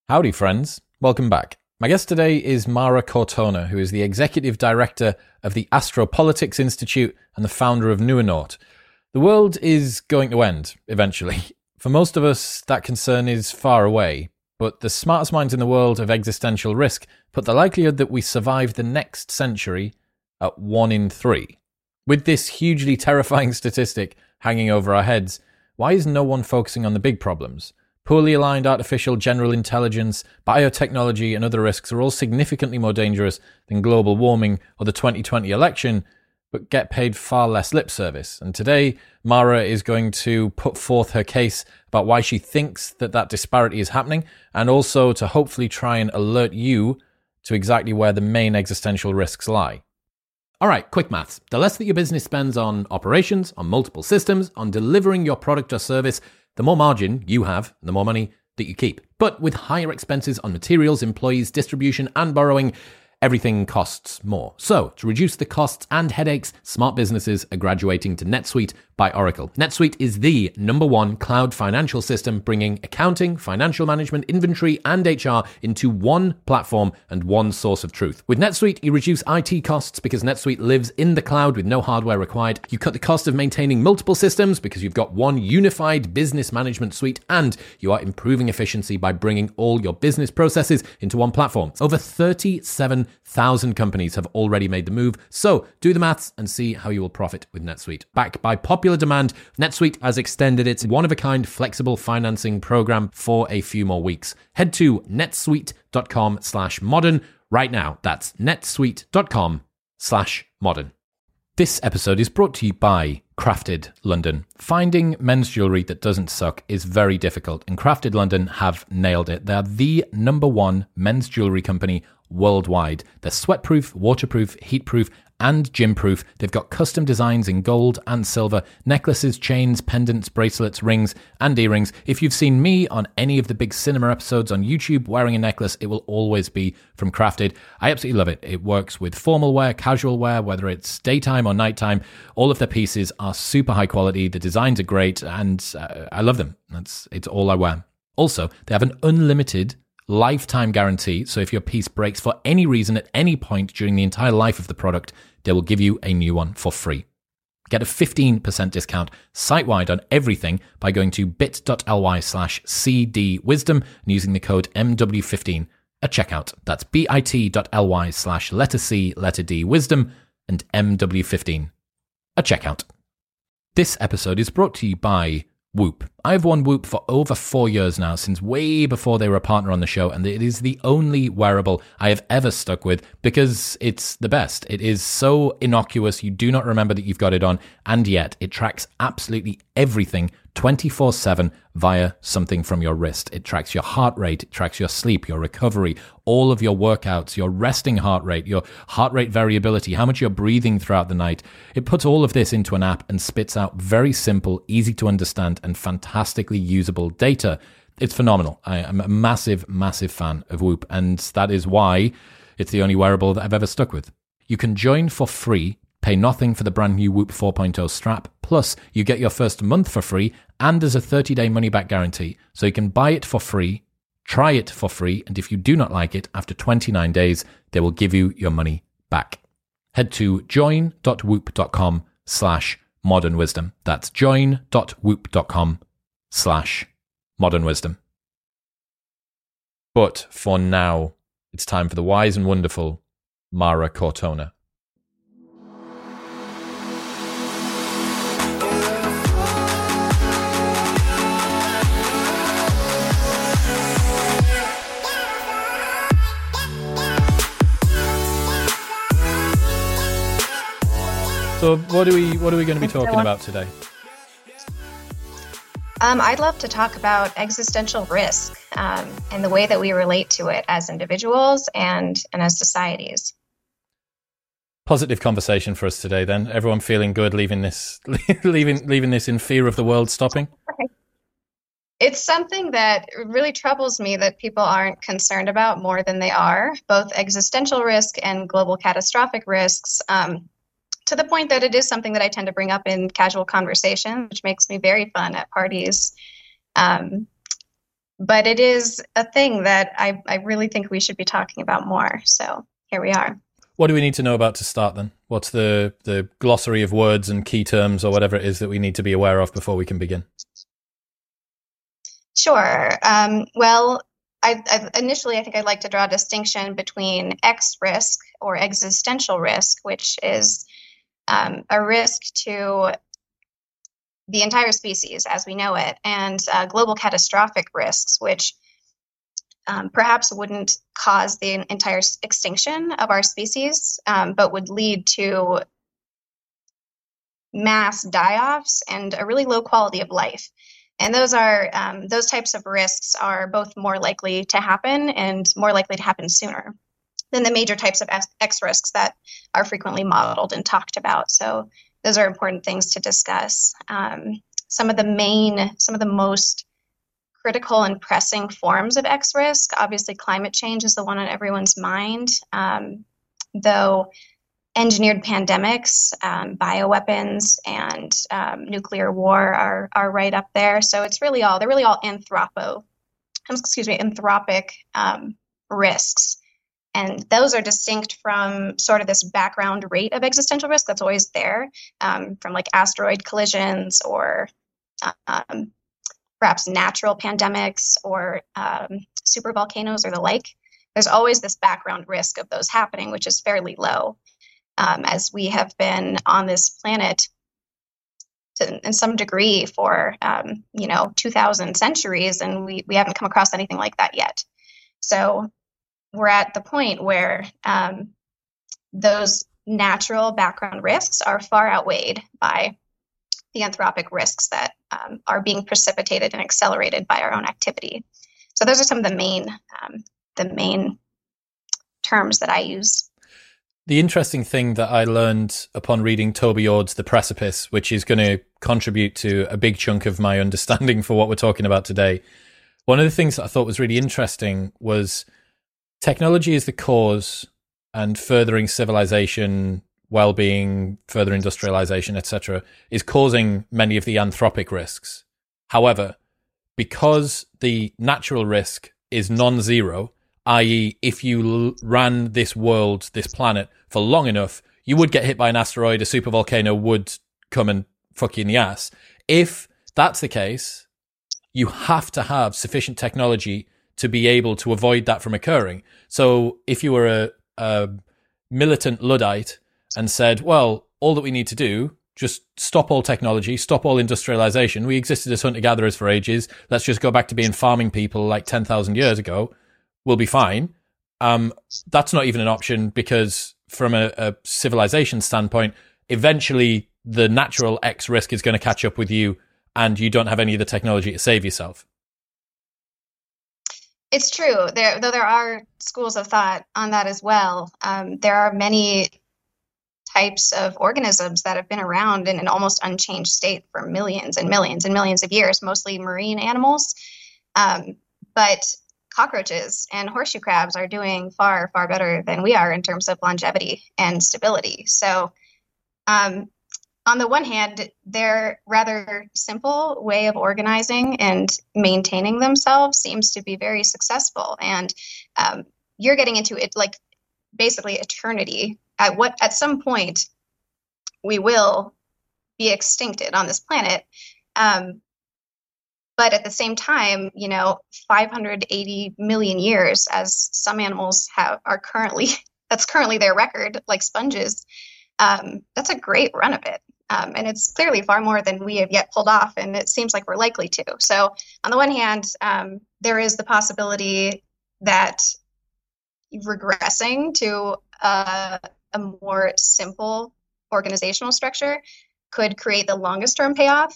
Howdy, friends. Welcome back. My guest today is Mara Cortona, who is the Executive Director of the Astropolitics Institute and the founder of Nuanaut. The world is going to end, eventually. For most of us, that concern is far away, but the smartest minds in the world of existential risk put the likelihood that we survive the next century at 1 in 3. With this hugely terrifying statistic hanging over our heads, why is no one focusing on the big problems? Poorly aligned artificial general intelligence, biotechnology, and other risks are all significantly more dangerous than global warming or the 2020 election, but get paid far less lip service. And today, Mara is going to put forth her case about why she thinks that disparity is happening, and also to hopefully try and alert you to exactly where the main existential risks lie. All right, quick maths. The less that your business spends on operations, on multiple systems, on delivering your product or service, the more margin you have, the more money that you keep. But with higher expenses on materials, employees, distribution, and borrowing, everything costs more. So, to reduce the costs and headaches, smart businesses are graduating to NetSuite by Oracle. NetSuite is the #1 cloud financial system, bringing accounting, financial management, inventory, and HR into one platform and one source of truth. With NetSuite, you reduce IT costs because NetSuite lives in the cloud with no hardware required. You cut the cost of maintaining multiple systems because you've got one unified business management suite, and you are improving efficiency by bringing all your business processes into one platform. Over 37,000 companies have already made the move, so do the maths and see how you will profit with NetSuite. Backed by popular demand, NetSuite has extended its one-of-a-kind flexible financing program for a few more weeks. Head to netsuite.com/modern right now. That's netsuite.com/modern. This episode is brought to you by Crafted London. Finding men's jewellery that doesn't suck is very difficult, and Crafted London have nailed it. They're the #1 men's jewellery company worldwide. They're sweatproof, waterproof, heatproof, and gym-proof. They've got custom designs in gold and silver, necklaces, chains, pendants, bracelets, rings, and earrings. If you've seen me on any of the big cinema episodes on YouTube wearing a necklace, it will always be from Crafted. I absolutely love it. It works with formal wear, casual wear, whether it's daytime or nighttime. All of their pieces are super high quality. The designs are great, and I love them. It's all I wear. Also, they have an unlimited lifetime guarantee, so if your piece breaks for any reason at any point during the entire life of the product, they will give you a new one for free. Get a 15% discount site-wide on everything by going to bit.ly/cdwisdom and using the code MW15 at checkout. That's bit.ly/C wisdom and MW15 at checkout. This episode is brought to you by Whoop. I've worn Whoop for over 4 years now, since way before they were a partner on the show, and it is the only wearable I have ever stuck with because it's the best. It is so innocuous, you do not remember that you've got it on, and yet it tracks absolutely everything 24/7 via something from your wrist. It tracks your heart rate, it tracks your sleep, your recovery, all of your workouts, your resting heart rate, your heart rate variability, how much you're breathing throughout the night. It puts all of this into an app and spits out very simple, easy to understand, and fantastically usable data. It's phenomenal. I am a massive, massive fan of Whoop, and that is why it's the only wearable that I've ever stuck with. You can join for free, pay nothing for the brand new Whoop 4.0 strap, plus you get your first month for free, and there's a 30-day money-back guarantee. So you can buy it for free, try it for free, and if you do not like it, after 29 days, they will give you your money back. Head to join.whoop.com/modernwisdom. That's join.whoop.com/modernwisdom. But for now, it's time for the wise and wonderful Mara Cortona. So what are we going to be talking about today? I'd love to talk about existential risk and the way that we relate to it as individuals and as societies. Positive conversation for us today then. Everyone feeling good leaving this leaving this in fear of the world stopping? It's something that really troubles me that people aren't concerned about more than they are, both existential risk and global catastrophic risks. To the point that it is something that I tend to bring up in casual conversation, which makes me very fun at parties. But it is a thing that I really think we should be talking about more. So here we are. What do we need to know about to start then? What's the glossary of words and key terms or whatever it is that we need to be aware of before we can begin? Sure. Well, initially, I think I'd like to draw a distinction between X risk or existential risk, which is a risk to the entire species as we know it, and global catastrophic risks, which perhaps wouldn't cause the entire extinction of our species, but would lead to mass die-offs and a really low quality of life. And those types of risks are both more likely to happen and more likely to happen sooner than the major types of X risks that are frequently modeled and talked about. So those are important things to discuss. Some of the most critical and pressing forms of X risk, obviously climate change is the one on everyone's mind, though engineered pandemics, bioweapons, and nuclear war are right up there. So they're really all anthropic risks. And those are distinct from sort of this background rate of existential risk that's always there, from like asteroid collisions or perhaps natural pandemics or super volcanoes or the like. There's always this background risk of those happening, which is fairly low, as we have been on this planet in some degree for 2,000 centuries, and we haven't come across anything like that yet. So we're at the point where those natural background risks are far outweighed by the anthropic risks that are being precipitated and accelerated by our own activity. So those are some of the main terms that I use. The interesting thing that I learned upon reading Toby Ord's The Precipice, which is going to contribute to a big chunk of my understanding for what we're talking about today, one of the things that I thought was really interesting was technology is the cause, and furthering civilization, well-being, further industrialization, etc., is causing many of the anthropic risks. However, because the natural risk is non-zero, i.e. if you ran this world, this planet, for long enough, you would get hit by an asteroid, a supervolcano would come and fuck you in the ass. If that's the case, you have to have sufficient technology to be able to avoid that from occurring. So if you were a militant Luddite and said, well, all that we need to do, just stop all technology, stop all industrialization. We existed as hunter-gatherers for ages. Let's just go back to being farming people like 10,000 years ago. We'll be fine. That's not even an option, because from a civilization standpoint, eventually the natural X risk is going to catch up with you, and you don't have any of the technology to save yourself. It's true. Though there are schools of thought on that as well. There are many types of organisms that have been around in an almost unchanged state for millions and millions and millions of years, mostly marine animals. But cockroaches and horseshoe crabs are doing far, far better than we are in terms of longevity and stability. So on the one hand, their rather simple way of organizing and maintaining themselves seems to be very successful. And you're getting into it like basically eternity. At some point, we will be extincted on this planet. But at the same time, 580 million years, as some animals that's currently their record, like sponges, that's a great run of it. And it's clearly far more than we have yet pulled off, and it seems like we're likely to. So on the one hand, there is the possibility that regressing to a more simple organizational structure could create the longest term payoff.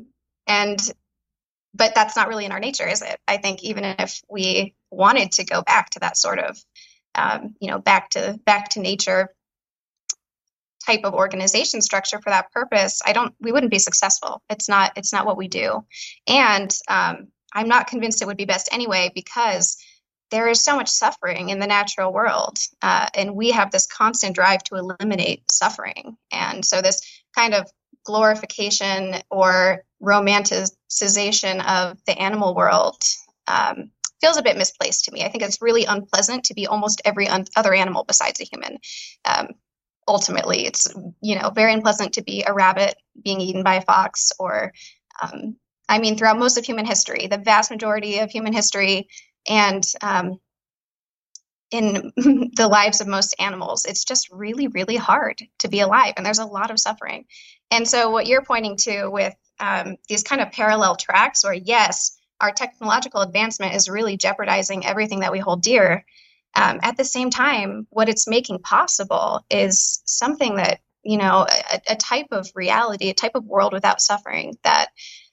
But that's not really in our nature, is it? I think even if we wanted to go back to that sort of, back to nature type of organization structure for that purpose, we wouldn't be successful. It's not what we do. And I'm not convinced it would be best anyway, because there is so much suffering in the natural world. And we have this constant drive to eliminate suffering. And so this kind of glorification or romanticization of the animal world feels a bit misplaced to me. I think it's really unpleasant to be almost every other animal besides a human. Ultimately, it's, very unpleasant to be a rabbit being eaten by a fox, or throughout most of human history, the vast majority of human history, and in the lives of most animals, it's just really, really hard to be alive, and there's a lot of suffering. And so what you're pointing to with these kind of parallel tracks, where yes, our technological advancement is really jeopardizing everything that we hold dear. At the same time, what it's making possible is something that, a type of reality, a type of world without suffering that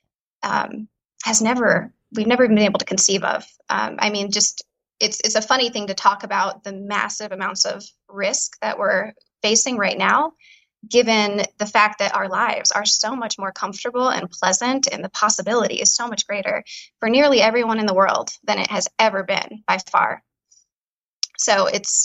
we've never been able to conceive of. It's a funny thing to talk about the massive amounts of risk that we're facing right now, given the fact that our lives are so much more comfortable and pleasant, and the possibility is so much greater for nearly everyone in the world than it has ever been by far. So it's,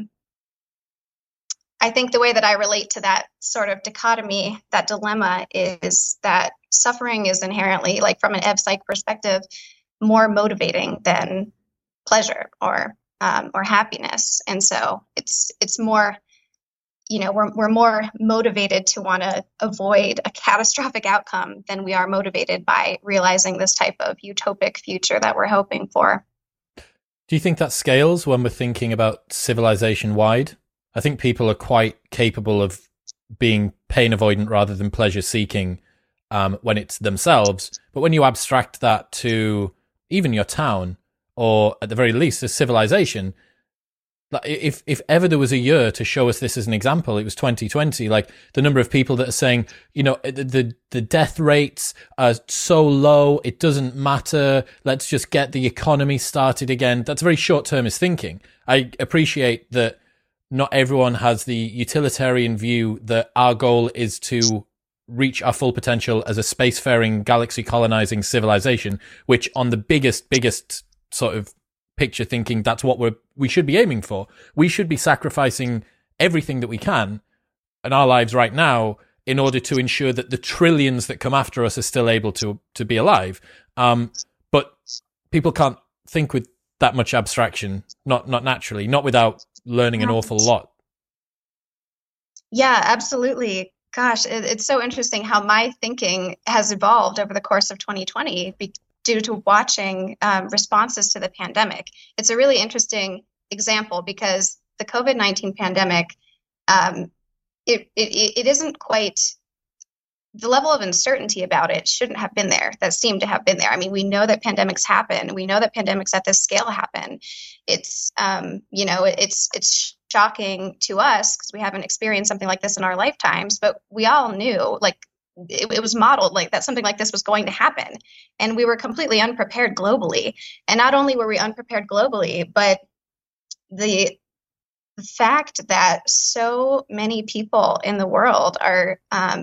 I think the way that I relate to that sort of dichotomy, that dilemma, is that suffering is inherently, like from an EvPsych perspective, more motivating than pleasure or happiness. And so it's more, we're more motivated to want to avoid a catastrophic outcome than we are motivated by realizing this type of utopic future that we're hoping for. Do you think that scales when we're thinking about civilization wide? I think people are quite capable of being pain avoidant rather than pleasure seeking when it's themselves. But when you abstract that to even your town, or at the very least a civilization, if ever there was a year to show us this as an example, it was 2020. Like the number of people that are saying, the death rates are so low, it doesn't matter. Let's just get the economy started again. That's very short-termist thinking. I appreciate that not everyone has the utilitarian view that our goal is to reach our full potential as a spacefaring, galaxy colonizing civilization, which on the biggest sort of picture thinking, that's what we should be aiming for. We should be sacrificing everything that we can in our lives right now in order to ensure that the trillions that come after us are still able to be alive. But people can't think with that much abstraction, not naturally, not without learning an awful lot. Yeah, absolutely. Gosh, it's so interesting how my thinking has evolved over the course of 2020 due to watching responses to the pandemic. It's a really interesting example because the COVID-19 pandemic, it isn't quite, the level of uncertainty about it shouldn't have been there, that seemed to have been there. I mean, we know that pandemics happen. We know that pandemics at this scale happen. It's, it's shocking to us because we haven't experienced something like this in our lifetimes, but we all knew, like, it was modeled like that something like this was going to happen. And we were completely unprepared globally. And not only were we unprepared globally, but the fact that so many people in the world are,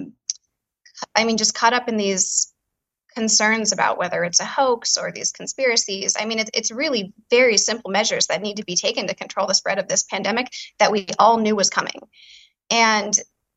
just caught up in these concerns about whether it's a hoax or these conspiracies. I mean, it's really very simple measures that need to be taken to control the spread of this pandemic that we all knew was coming. And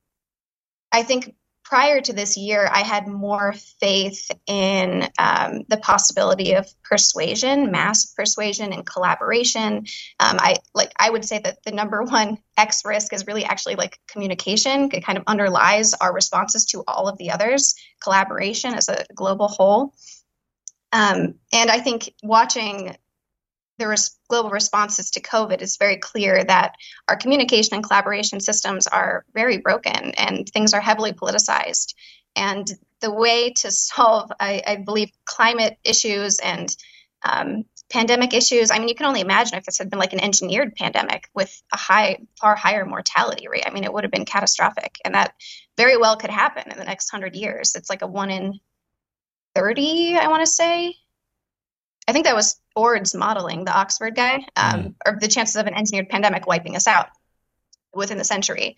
I think prior to this year, I had more faith in the possibility of persuasion, mass persuasion, and collaboration. I would say that the number one X risk is really actually like communication. It kind of underlies our responses to all of the others, collaboration as a global whole. And I think watching the global responses to COVID, is very clear that our communication and collaboration systems are very broken and things are heavily politicized. And the way to solve, I believe, climate issues and pandemic issues, I mean, you can only imagine if this had been like an engineered pandemic with a far higher mortality rate. I mean, it would have been catastrophic. And that very well could happen in the next 100 years. It's like a 1 in 30, I want to say. I think that was Ford's modeling, the Oxford guy, or the chances of an engineered pandemic wiping us out within the century.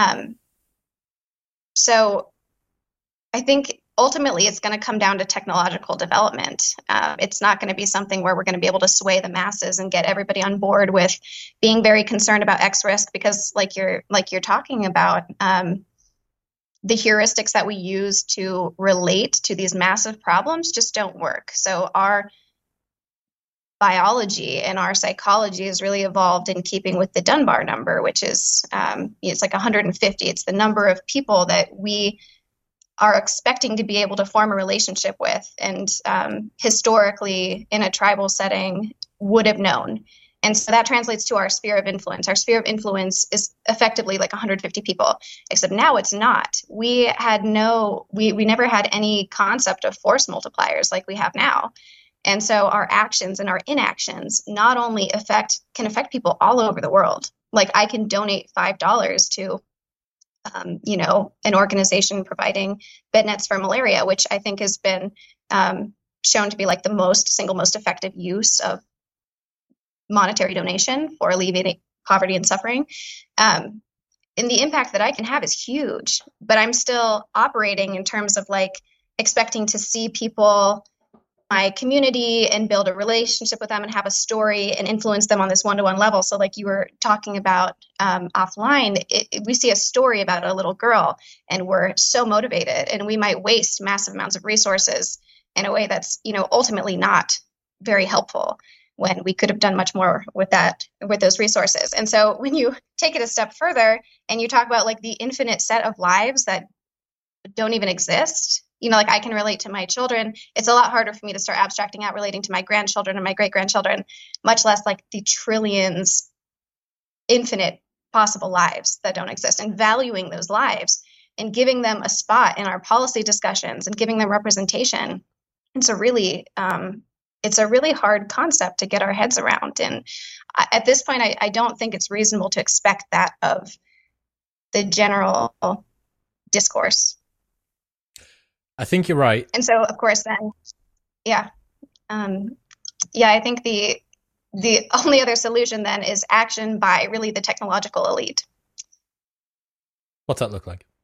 So I think ultimately it's going to come down to technological development. It's not going to be something where we're going to be able to sway the masses and get everybody on board with being very concerned about X risk, because like you're talking about, the heuristics that we use to relate to these massive problems just don't work. So biology and our psychology has really evolved in keeping with the Dunbar number, which is it's like 150. It's the number of people that we are expecting to be able to form a relationship with, and historically in a tribal setting would have known. And so that translates to our sphere of influence. Our sphere of influence is effectively like 150 people, except now it's not. We never had any concept of force multipliers like we have now. And so our actions and our inactions not only can affect people all over the world. Like I can donate $5 to, an organization providing bed nets for malaria, which I think has been shown to be like the single most effective use of monetary donation for alleviating poverty and suffering. And the impact that I can have is huge, but I'm still operating in terms of like expecting to see people, my community, and build a relationship with them and have a story and influence them on this one-to-one level. So like you were talking about offline, we see a story about a little girl and we're so motivated, and we might waste massive amounts of resources in a way that's, ultimately not very helpful, when we could have done much more with those resources. And so when you take it a step further and you talk about like the infinite set of lives that don't even exist, like I can relate to my children. It's a lot harder for me to start abstracting out relating to my grandchildren and my great-grandchildren, much less like the trillions, infinite possible lives that don't exist, and valuing those lives and giving them a spot in our policy discussions and giving them representation. It's a really hard concept to get our heads around. And at this point, I don't think it's reasonable to expect that of the general discourse. I think you're right. And so, of course, then, I think the only other solution then is action by really the technological elite. What's that look like?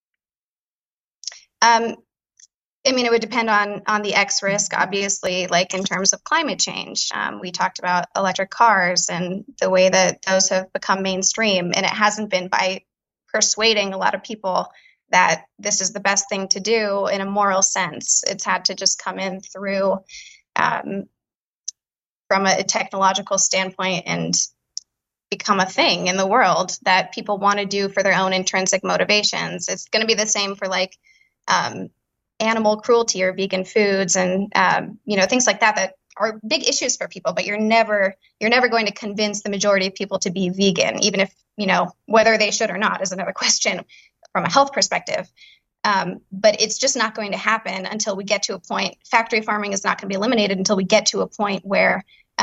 It would depend on the X risk, obviously, like in terms of climate change. We talked about electric cars and the way that those have become mainstream, and it hasn't been by persuading a lot of people that this is the best thing to do in a moral sense. It's had to just come in through from a technological standpoint and become a thing in the world that people want to do for their own intrinsic motivations. It's going to be the same for like animal cruelty or vegan foods and things like that are big issues for people, but you're never going to convince the majority of people to be vegan, even if whether they should or not is another question from a health perspective. But it's just not going to happen until we get to a point. Factory farming is not going to be eliminated until we get to a point where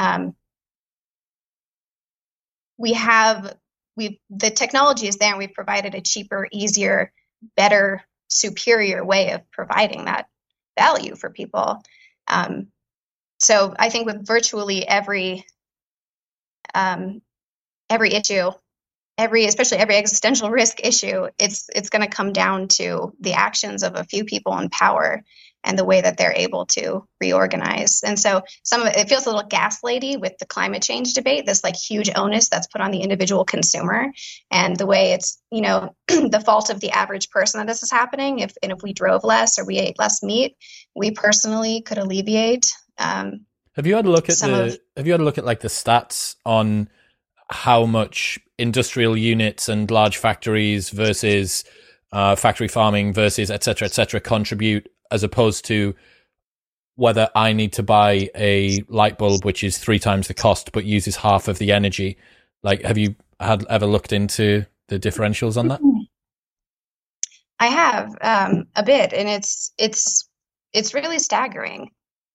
the technology is there, and we've provided a cheaper, easier, better, superior way of providing that value for people. So I think with virtually every issue, especially every existential risk issue, it's going to come down to the actions of a few people in power and the way that they're able to reorganize. And so some of it feels a little gaslighty with the climate change debate, this like huge onus that's put on the individual consumer, and the way it's, the fault of the average person that this is happening. If we drove less or we ate less meat, we personally could alleviate. Have you had a look at like the stats on how much industrial units and large factories versus factory farming versus et cetera, contribute, as opposed to whether I need to buy a light bulb which is 3 times the cost but uses half of the energy? Like, have you ever looked into the differentials on that? I have a bit, and it's really staggering.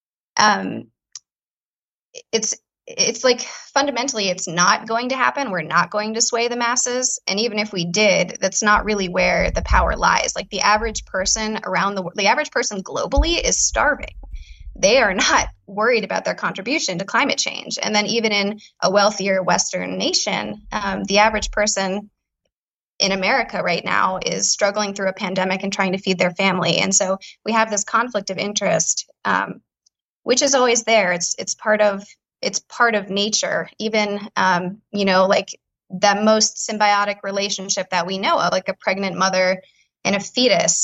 It's like fundamentally it's not going to happen. We're not going to sway the masses. And even if we did, that's not really where the power lies. Like the average person the average person globally is starving. They are not worried about their contribution to climate change. And then even in a wealthier Western nation, the average person in America right now is struggling through a pandemic and trying to feed their family. And so we have this conflict of interest, which is always there. It's part of nature, even, like the most symbiotic relationship that we know of, like a pregnant mother and a fetus.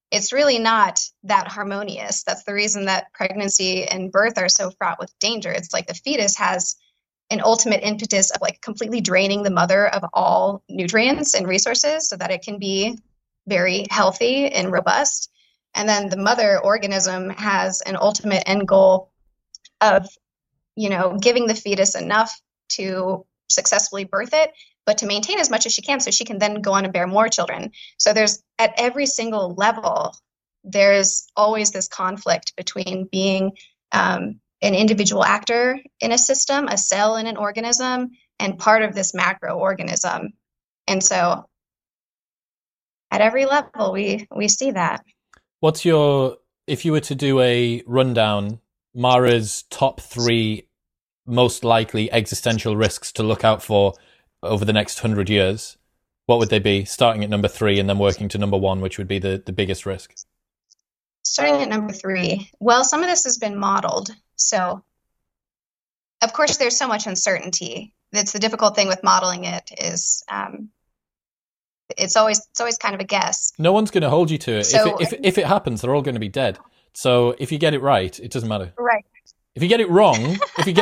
it's really not that harmonious. That's the reason that pregnancy and birth are so fraught with danger. It's like the fetus has an ultimate impetus of like completely draining the mother of all nutrients and resources so that it can be very healthy and robust. And then the mother organism has an ultimate end goal of, giving the fetus enough to successfully birth it, but to maintain as much as she can so she can then go on and bear more children. So there's at every single level, there's always this conflict between being an individual actor in a system, a cell in an organism, and part of this macro organism. And so at every level, we see that. If you were to do a rundown, Mara's top 3 most likely existential risks to look out for over the next 100 years, what would they be? Starting at number 3 and then working to number 1, which would be the biggest risk. Starting at number 3. Well, some of this has been modeled. So, of course, there's so much uncertainty. That's the difficult thing with modeling it is it's always kind of a guess. No one's going to hold you to it. So, if it happens, they're all going to be dead. So if you get it right, it doesn't matter. Right. If you get it wrong,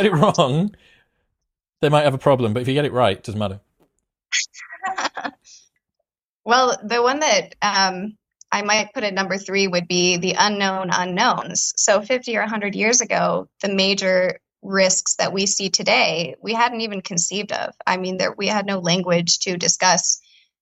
they might have a problem. But if you get it right, it doesn't matter. Well, the one that I might put at number 3 would be the unknown unknowns. So 50 or 100 years ago, the major risks that we see today, we hadn't even conceived of. I mean, we had no language to discuss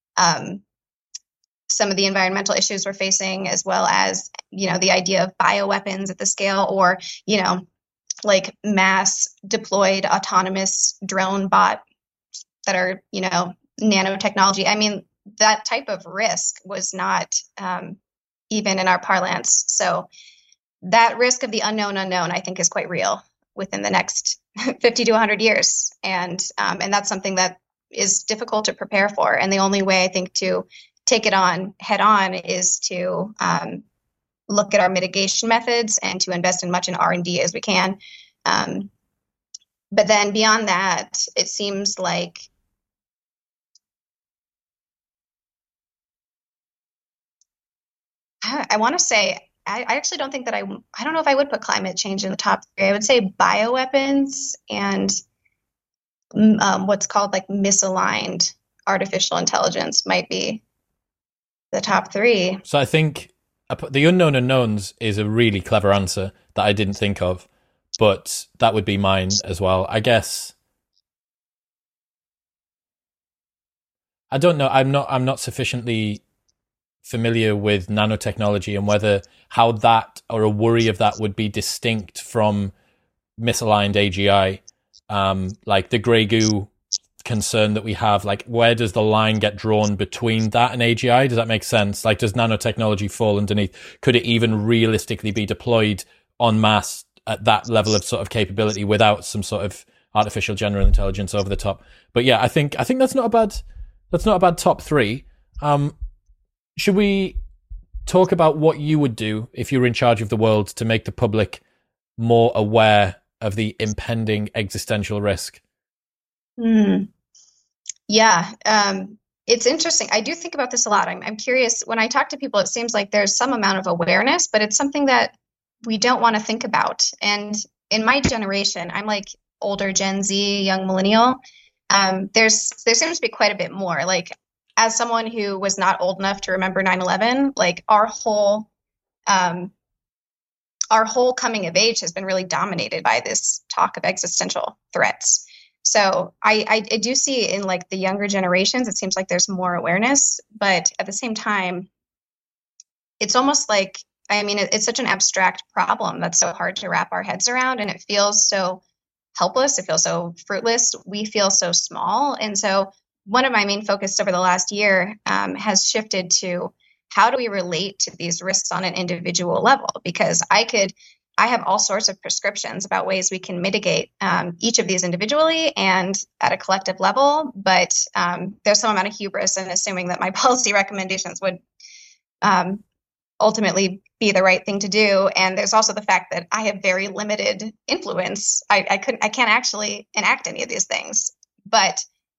some of the environmental issues we're facing, as well as, the idea of bioweapons at the scale, or, like mass deployed autonomous drone bot that are, nanotechnology. I mean, that type of risk was not even in our parlance. So that risk of the unknown unknown, I think, is quite real within the next 50 to 100 years. And that's something that is difficult to prepare for. And the only way, I think, to take it on head on is to look at our mitigation methods and to invest in much in R&D as we can. But then beyond that, it seems like I want to say, I actually don't think that I don't know if I would put climate change in the top 3. I would say bioweapons and what's called like misaligned artificial intelligence might be the top 3. So I think the unknown unknowns is a really clever answer that I didn't think of, but that would be mine as well. I guess I don't know. I'm not sufficiently familiar with nanotechnology and how that or a worry of that would be distinct from misaligned AGI. Like the grey goo concern that we have, like where does the line get drawn between that and AGI? Does that make sense? Like, does nanotechnology fall underneath? Could it even realistically be deployed en masse at that level of sort of capability without some sort of artificial general intelligence over the top? But yeah, I think that's not a bad top 3. Should we talk about what you would do if you were in charge of the world to make the public more aware of the impending existential risk? Yeah, it's interesting. I do think about this a lot. I'm curious. When I talk to people, it seems like there's some amount of awareness, but it's something that we don't want to think about. And in my generation, I'm like older Gen Z, young millennial. There seems to be quite a bit more. Like, as someone who was not old enough to remember 9/11, like our whole coming of age has been really dominated by this talk of existential threats. So I do see in like the younger generations, it seems like there's more awareness, but at the same time, it's almost like, I mean, it's such an abstract problem that's so hard to wrap our heads around, and it feels so helpless. It feels so fruitless. We feel so small. And so one of my main focus over the last year has shifted to how do we relate to these risks on an individual level? Because I have all sorts of prescriptions about ways we can mitigate each of these individually and at a collective level. But there's some amount of hubris in assuming that my policy recommendations would ultimately be the right thing to do. And there's also the fact that I have very limited influence. I can't actually enact any of these things. But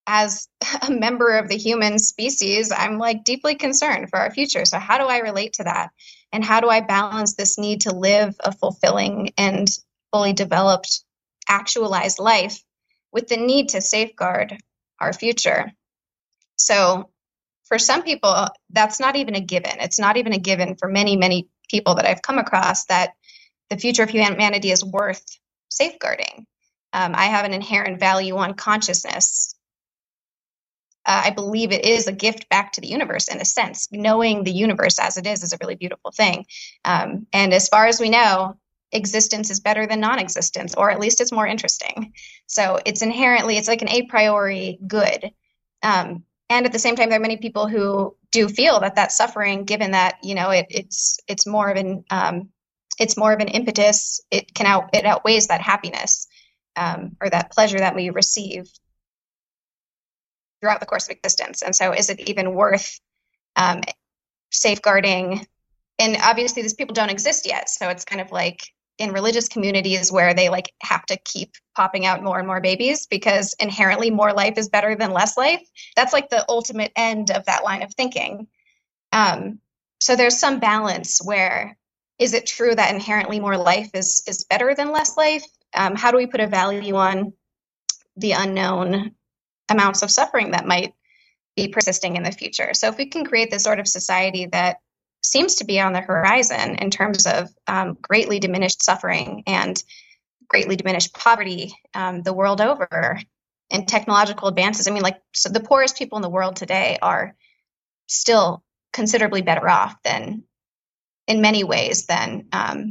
as a member of the human species, I'm like deeply concerned for our future. So how do I relate to that? And how do I balance this need to live a fulfilling and fully developed, actualized life with the need to safeguard our future? So for some people, that's not even a given. It's not even a given for many, many people that I've come across that the future of humanity is worth safeguarding. I have an inherent value on consciousness. I believe it is a gift back to the universe in a sense. Knowing the universe as it is a really beautiful thing. And as far as we know, existence is better than non-existence, or at least it's more interesting. So it's like an a priori good. And at the same time, there are many people who do feel that suffering, given that, it's more of an impetus. It outweighs that happiness, or that pleasure that we receive throughout the course of existence. And so is it even worth safeguarding? And obviously these people don't exist yet. So it's kind of like in religious communities where they like have to keep popping out more and more babies because inherently more life is better than less life. That's like the ultimate end of that line of thinking. So there's some balance where, is it true that inherently more life is better than less life? How do we put a value on the unknown amounts of suffering that might be persisting in the future? So if we can create this sort of society that seems to be on the horizon in terms of greatly diminished suffering and greatly diminished poverty the world over, and technological advances, so the poorest people in the world today are still considerably better off than, in many ways, than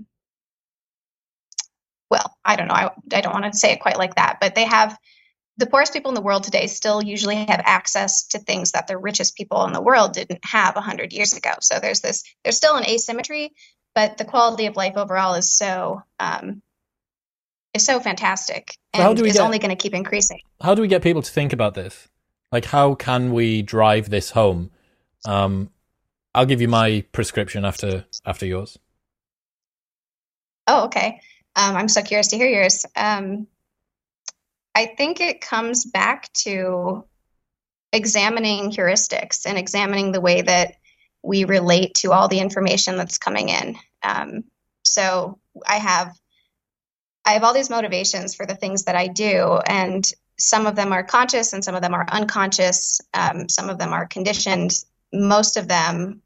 well, I don't know, I don't want to say it quite like that, but the poorest people in the world today still usually have access to things that the richest people in the world didn't have 100 years ago. So there's still an asymmetry, but the quality of life overall is so fantastic, and is only going to keep increasing. How do we get people to think about this? Like, how can we drive this home? I'll give you my prescription after yours. Oh, okay. I'm so curious to hear yours. I think it comes back to examining heuristics and examining the way that we relate to all the information that's coming in. So I have all these motivations for the things that I do, and some of them are conscious and some of them are unconscious. Some of them are conditioned. Most of them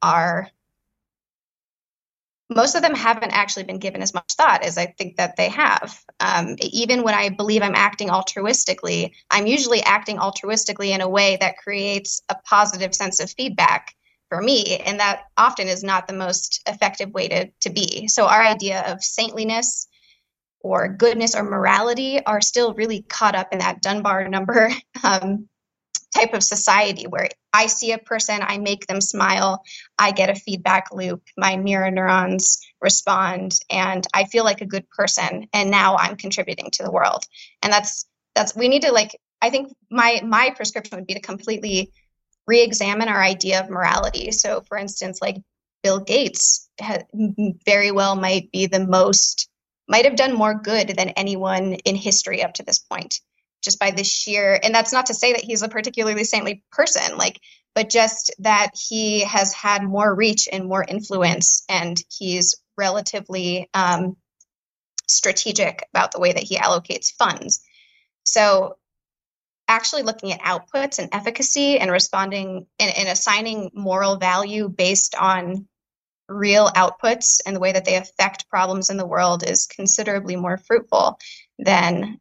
haven't actually been given as much thought as I think that they have. Even when I believe I'm acting altruistically, I'm usually acting altruistically in a way that creates a positive sense of feedback for me. And that often is not the most effective way to be. So our idea of saintliness or goodness or morality are still really caught up in that Dunbar number type of society where I see a person, I make them smile, I get a feedback loop, my mirror neurons respond, and I feel like a good person, and now I'm contributing to the world. And that's we need to, like, I think my prescription would be to completely re-examine our idea of morality. So for instance, like Bill Gates very well might have done more good than anyone in history up to this point, just by the sheer, and that's not to say that he's a particularly saintly person, but just that he has had more reach and more influence, and he's relatively strategic about the way that he allocates funds. So actually looking at outputs and efficacy and responding and assigning moral value based on real outputs and the way that they affect problems in the world is considerably more fruitful than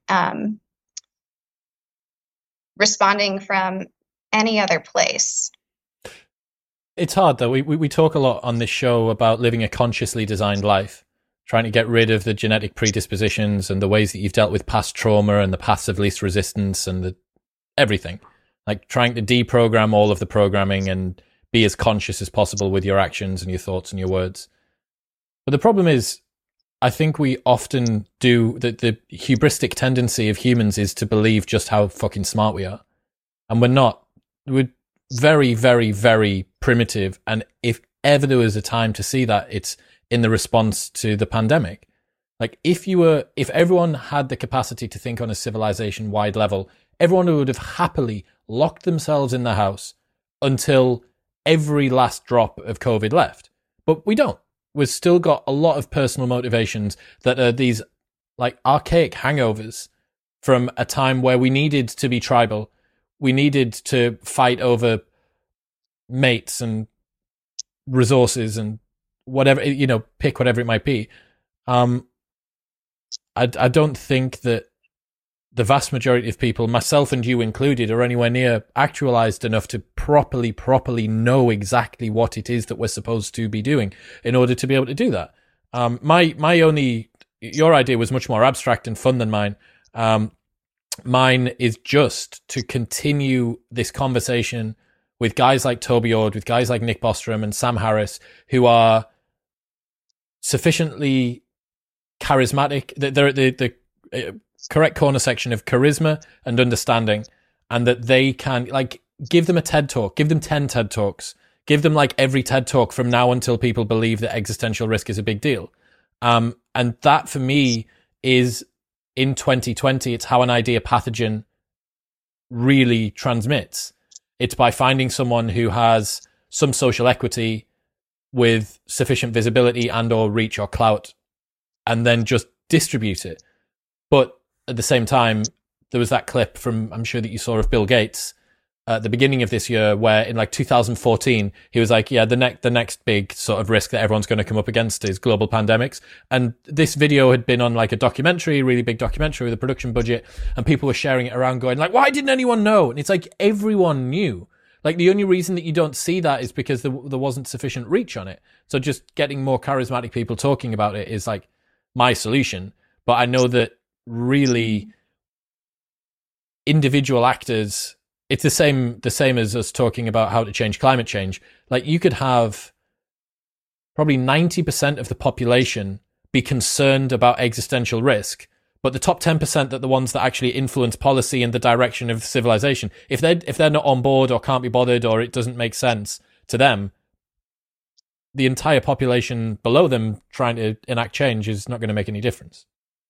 responding from any other place. It's hard, though. We talk a lot on this show about living a consciously designed life, trying to get rid of the genetic predispositions and the ways that you've dealt with past trauma and the paths of least resistance and everything. Like trying to deprogram all of the programming and be as conscious as possible with your actions and your thoughts and your words. But the problem is, I think we often do, the hubristic tendency of humans is to believe just how fucking smart we are. And we're not. We're very, very, very primitive. And if ever there was a time to see that, it's in the response to the pandemic. Like if everyone had the capacity to think on a civilization-wide level everyone would have happily locked themselves in the house until every last drop of COVID left. But we don't. We've still got a lot of personal motivations that are these like archaic hangovers from a time where we needed to be tribal. We needed to fight over mates and resources and whatever, pick whatever it might be. I don't think that the vast majority of people, myself and you included, are anywhere near actualized enough to properly know exactly what it is that we're supposed to be doing in order to be able to do that. Your idea was much more abstract and fun than mine. Mine is just to continue this conversation with guys like Toby Ord, with guys like Nick Bostrom and Sam Harris, who are sufficiently charismatic. They're at the correct corner section of charisma and understanding, and that they can give them a TED talk, give them 10 TED talks, give them every TED talk from now until people believe that existential risk is a big deal. And that for me is, in 2020, it's how an idea pathogen really transmits. It's by finding someone who has some social equity with sufficient visibility and or reach or clout, and then just distribute it. But at the same time, there was that clip from, I'm sure that you saw, of Bill Gates at the beginning of this year, where in 2014, he was like, yeah, the next big sort of risk that everyone's going to come up against is global pandemics. And this video had been on a documentary, really big documentary with a production budget, and people were sharing it around going why didn't anyone know? And it's everyone knew. The only reason that you don't see that is because there wasn't sufficient reach on it. So just getting more charismatic people talking about it is my solution. But I know that really individual actors, it's the same as us talking about how to change climate change. You could have probably 90% of the population be concerned about existential risk, but the top 10%, that the ones that actually influence policy and the direction of civilization, if they're not on board or can't be bothered or it doesn't make sense to them, the entire population below them trying to enact change is not going to make any difference.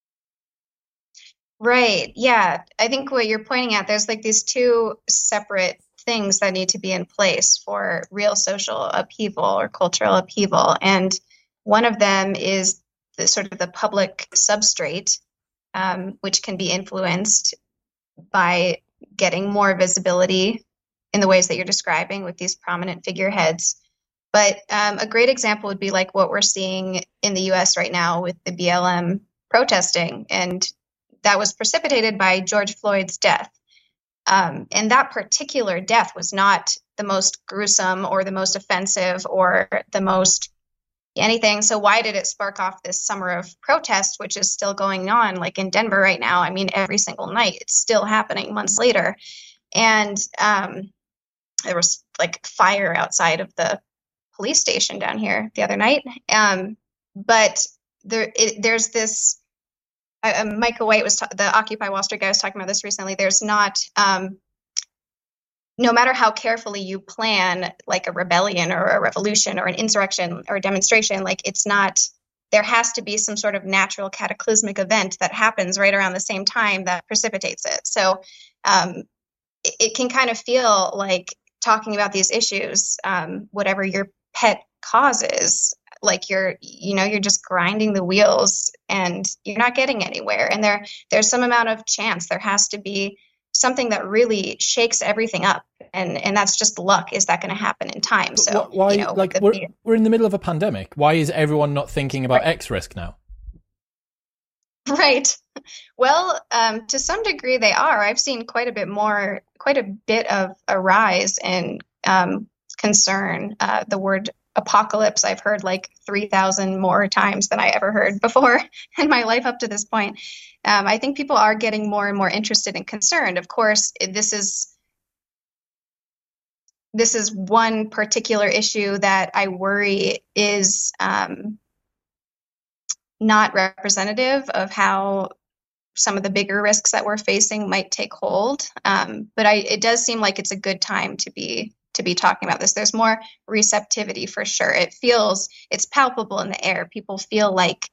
Right. Yeah. I think what you're pointing at, there's these two separate things that need to be in place for real social upheaval or cultural upheaval. And one of them is the sort of the public substrate, which can be influenced by getting more visibility in the ways that you're describing with these prominent figureheads. But a great example would be what we're seeing in the US right now with the BLM protesting. And that was precipitated by George Floyd's death. And that particular death was not the most gruesome or the most offensive or the most anything. So why did it spark off this summer of protest, which is still going on, in Denver right now? I mean, every single night, it's still happening months later. And there was fire outside of the police station down here the other night. But there's this, Micah White the Occupy Wall Street guy was talking about this recently. There's not, no matter how carefully you plan a rebellion or a revolution or an insurrection or a demonstration, it's not, there has to be some sort of natural cataclysmic event that happens right around the same time that precipitates it. So it can kind of feel like talking about these issues, whatever your pet cause is, you're just grinding the wheels and you're not getting anywhere. And there's some amount of chance. There has to be something that really shakes everything up, and that's just luck. Is that going to happen in time? So why, we're in the middle of a pandemic. Why is everyone not thinking about X risk now? Right. Well, to some degree they are. I've seen quite a bit of a rise in concern. The word apocalypse I've heard 3,000 more times than I ever heard before in my life up to this point. I think people are getting more and more interested and concerned. Of course, this is one particular issue that I worry is not representative of how some of the bigger risks that we're facing might take hold. But it does seem like it's a good time to be talking about this. There's more receptivity for sure. It's palpable in the air. People feel like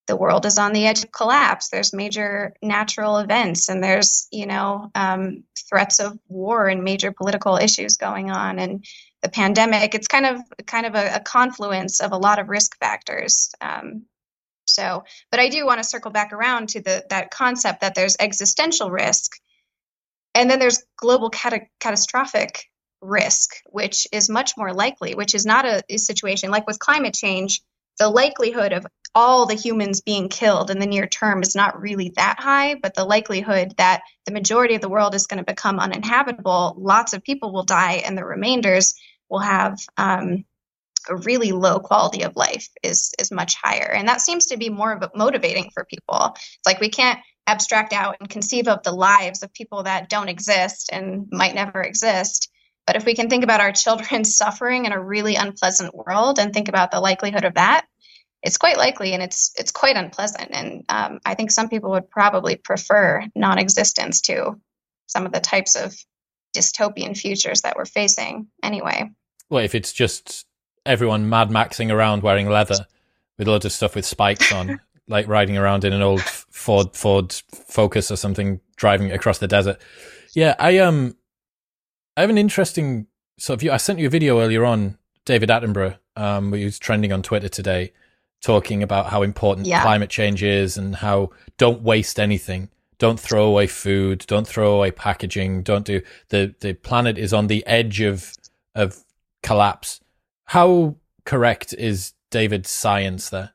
the world is on the edge of collapse. There's major natural events, and there's, threats of war and major political issues going on, and the pandemic. It's kind of a confluence of a lot of risk factors. But I do want to circle back around to that concept that there's existential risk, and then there's global catastrophic risk, which is much more likely, which is not a situation like with climate change. The likelihood of all the humans being killed in the near term is not really that high, but the likelihood that the majority of the world is going to become uninhabitable, lots of people will die, and the remainders will have a really low quality of life is much higher. And that seems to be more of a motivating for people. It's like we can't abstract out and conceive of the lives of people that don't exist and might never exist. But if we can think about our children suffering in a really unpleasant world and think about the likelihood of that, it's quite likely, and it's quite unpleasant. And I think some people would probably prefer non-existence to some of the types of dystopian futures that we're facing anyway. Well, if it's just everyone Mad Maxing around wearing leather with loads of stuff with spikes on, like riding around in an old Ford Focus or something, driving across the desert. Yeah, I have an interesting sort of view. I sent you a video earlier on, David Attenborough, who was trending on Twitter today, talking about how important climate change is and how don't waste anything. Don't throw away food. Don't throw away packaging. Don't do the planet is on the edge of collapse. How correct is David's science there?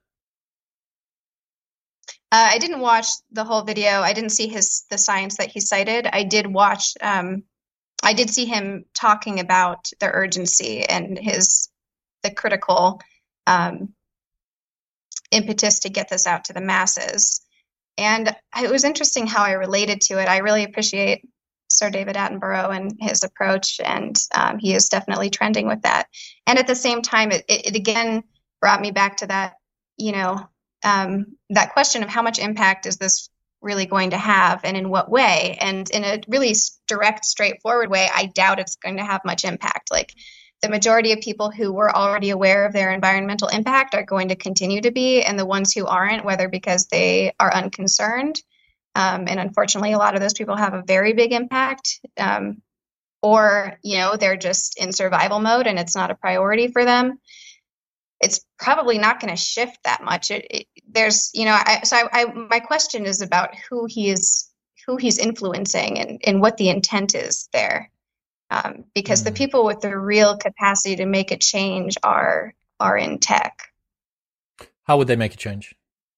I didn't watch the whole video. I didn't see the science that he cited. I did watch. I did see him talking about the urgency and the critical impetus to get this out to the masses. And it was interesting how I related to it. I really appreciate Sir David Attenborough and his approach, and he is definitely trending with that. And at the same time, it again brought me back to that, that question of how much impact is this really going to have, and in what way? And in a really direct, straightforward way, I doubt it's going to have much impact. Like, the majority of people who were already aware of their environmental impact are going to continue to be, and the ones who aren't, whether because they are unconcerned, and unfortunately a lot of those people have a very big impact, or they're just in survival mode and it's not a priority for them, it's probably not going to shift that much. My question is about who he's influencing and what the intent is there. Because the people with the real capacity to make a change are in tech. How would they make a change?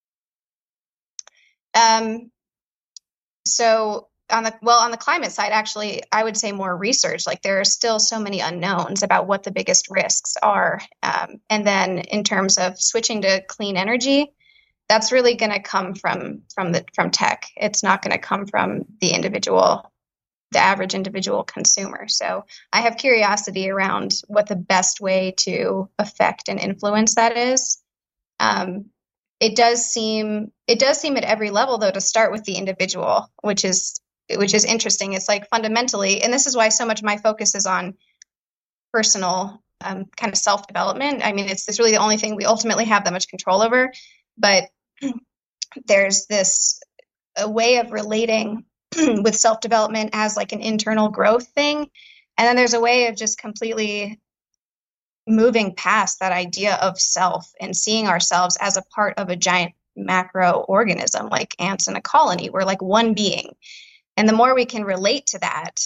So on the climate side, actually, I would say more research. Like, there are still so many unknowns about what the biggest risks are. And then in terms of switching to clean energy, that's really going to come from tech. It's not going to come from the average individual consumer. So I have curiosity around what the best way to affect and influence that is. It does seem at every level, though, to start with the individual, which is interesting. It's like fundamentally, and this is why so much of my focus is on personal kind of self-development. I mean, it's really the only thing we ultimately have that much control over. But there's a way of relating with self-development as like an internal growth thing. And then there's a way of just completely moving past that idea of self and seeing ourselves as a part of a giant macro organism, like ants in a colony. We're like one being. And the more we can relate to that,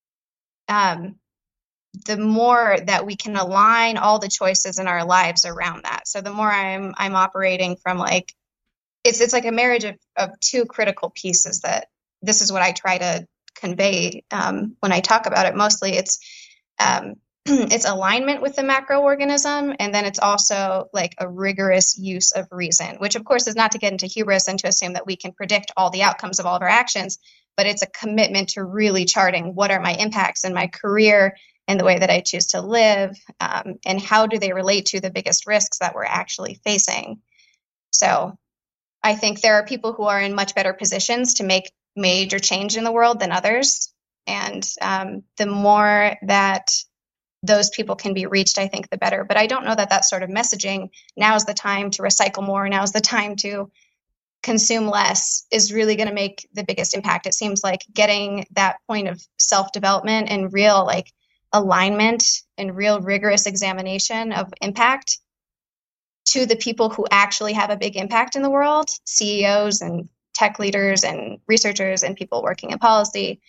the more that we can align all the choices in our lives around that. So the more I'm operating from like, it's like a marriage of two critical pieces that this is what I try to convey when I talk about it. Mostly it's alignment with the macroorganism, and then it's also like a rigorous use of reason, which of course is not to get into hubris and to assume that we can predict all the outcomes of all of our actions, but it's a commitment to really charting what are my impacts in my career and the way that I choose to live, and how do they relate to the biggest risks that we're actually facing. So I think there are people who are in much better positions to make major change in the world than others. And the more that those people can be reached, I think the better. But I don't know that sort of messaging, now is the time to recycle more, now is the time to consume less is really going to make the biggest impact. It seems like getting that point of self-development and real like alignment and real rigorous examination of impact to the people who actually have a big impact in the world, CEOs and tech leaders and researchers and people working in policy.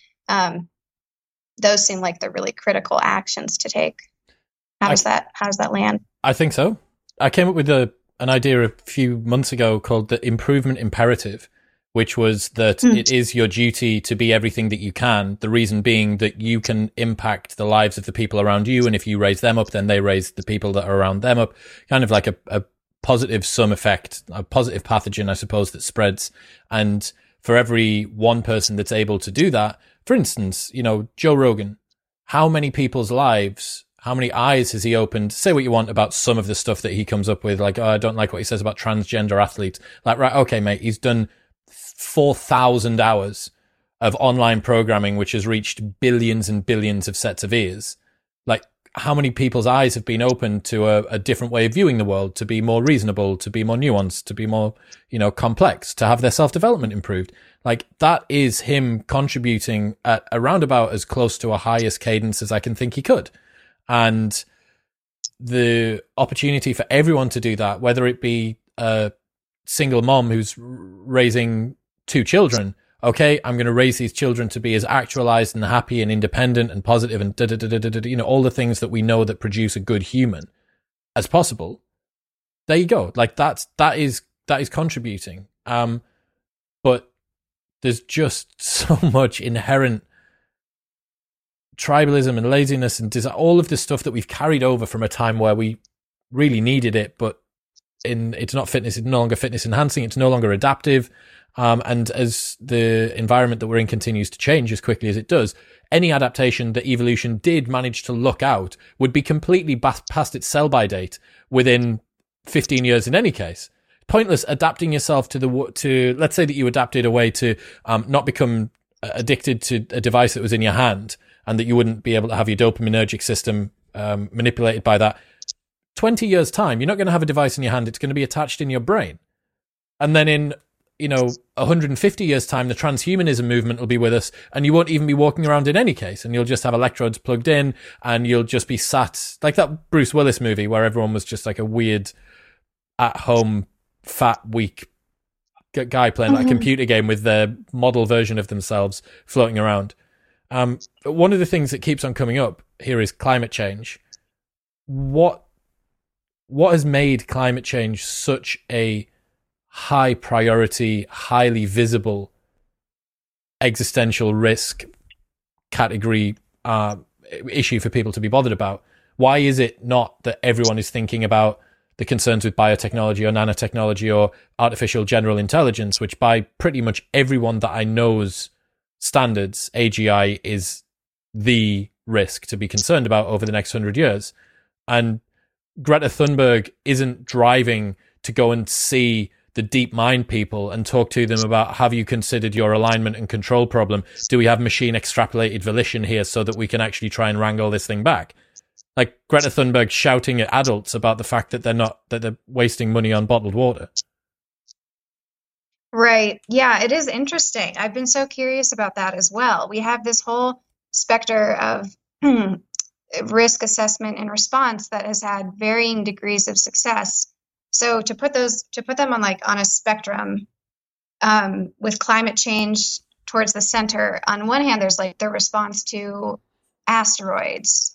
Those seem like the really critical actions to take. How does that land? I think so. I came up with an idea a few months ago called the improvement imperative, which was that it is your duty to be everything that you can. The reason being that you can impact the lives of the people around you. And if you raise them up, then they raise the people that are around them up. Kind of like a positive sum effect, a positive pathogen, I suppose, that spreads. And for every one person that's able to do that, for instance, Joe Rogan, how many people's lives, how many eyes has he opened? Say what you want about some of the stuff that he comes up with. Like, oh, I don't like what he says about transgender athletes. Like, right, okay, mate, he's done 4,000 hours of online programming, which has reached billions and billions of sets of ears. Like, how many people's eyes have been opened to a different way of viewing the world, to be more reasonable, to be more nuanced, to be more, complex, to have their self-development improved? Like, that is him contributing at around about as close to a highest cadence as I can think he could. And the opportunity for everyone to do that, whether it be a single mom who's raising 2 children, okay, I'm going to raise these children to be as actualized and happy and independent and positive and all the things that we know that produce a good human as possible. There you go. Like that is contributing. But there's just so much inherent tribalism and laziness and all of this stuff that we've carried over from a time where we really needed it, but it's not fitness, it's no longer fitness enhancing, it's no longer adaptive. And as the environment that we're in continues to change as quickly as it does, any adaptation that evolution did manage to look out would be completely past its sell-by date within 15 years in any case. Pointless adapting yourself to let's say that you adapted a way to not become addicted to a device that was in your hand and that you wouldn't be able to have your dopaminergic system manipulated by that. 20 years time, you're not going to have a device in your hand. It's going to be attached in your brain. And then in 150 years time, the transhumanism movement will be with us and you won't even be walking around in any case. And you'll just have electrodes plugged in and you'll just be sat like that Bruce Willis movie where everyone was just like a weird at home, fat, weak guy playing like a computer game with their model version of themselves floating around. One of the things that keeps on coming up here is climate change. What has made climate change such a high priority, highly visible existential risk category issue for people to be bothered about? Why is it not that everyone is thinking about the concerns with biotechnology or nanotechnology or artificial general intelligence, which by pretty much everyone that I know's standards, AGI is the risk to be concerned about over the next 100 years. And Greta Thunberg isn't driving to go and see the deep mind people and talk to them about, have you considered your alignment and control problem? Do we have machine extrapolated volition here so that we can actually try and wrangle this thing back? Like Greta Thunberg shouting at adults about the fact that they're wasting money on bottled water. Right. Yeah, it is interesting. I've been so curious about that as well. We have this whole specter of risk assessment and response that has had varying degrees of success. So to put them on a spectrum, with climate change towards the center, on one hand, there's like the response to asteroids.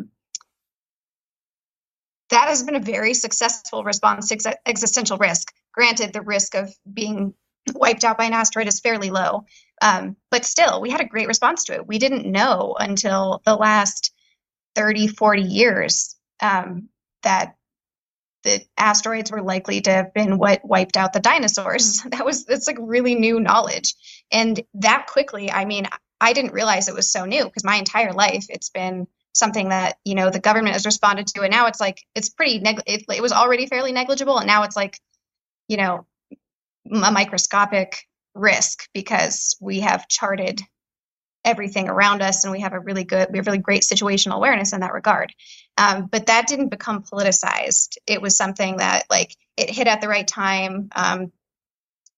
That has been a very successful response to existential risk. Granted, the risk of being wiped out by an asteroid is fairly low, but still, we had a great response to it. We didn't know until the last 30, 40 years that the asteroids were likely to have been what wiped out the dinosaurs. That's like really new knowledge. And that quickly, I mean, I didn't realize it was so new because my entire life it's been something that, the government has responded to. And now it's like, it's pretty, it was already fairly negligible. And now it's like, a microscopic risk because we have charted everything around us and we have really great situational awareness in that regard. But that didn't become politicized. It was something that like it hit at the right time.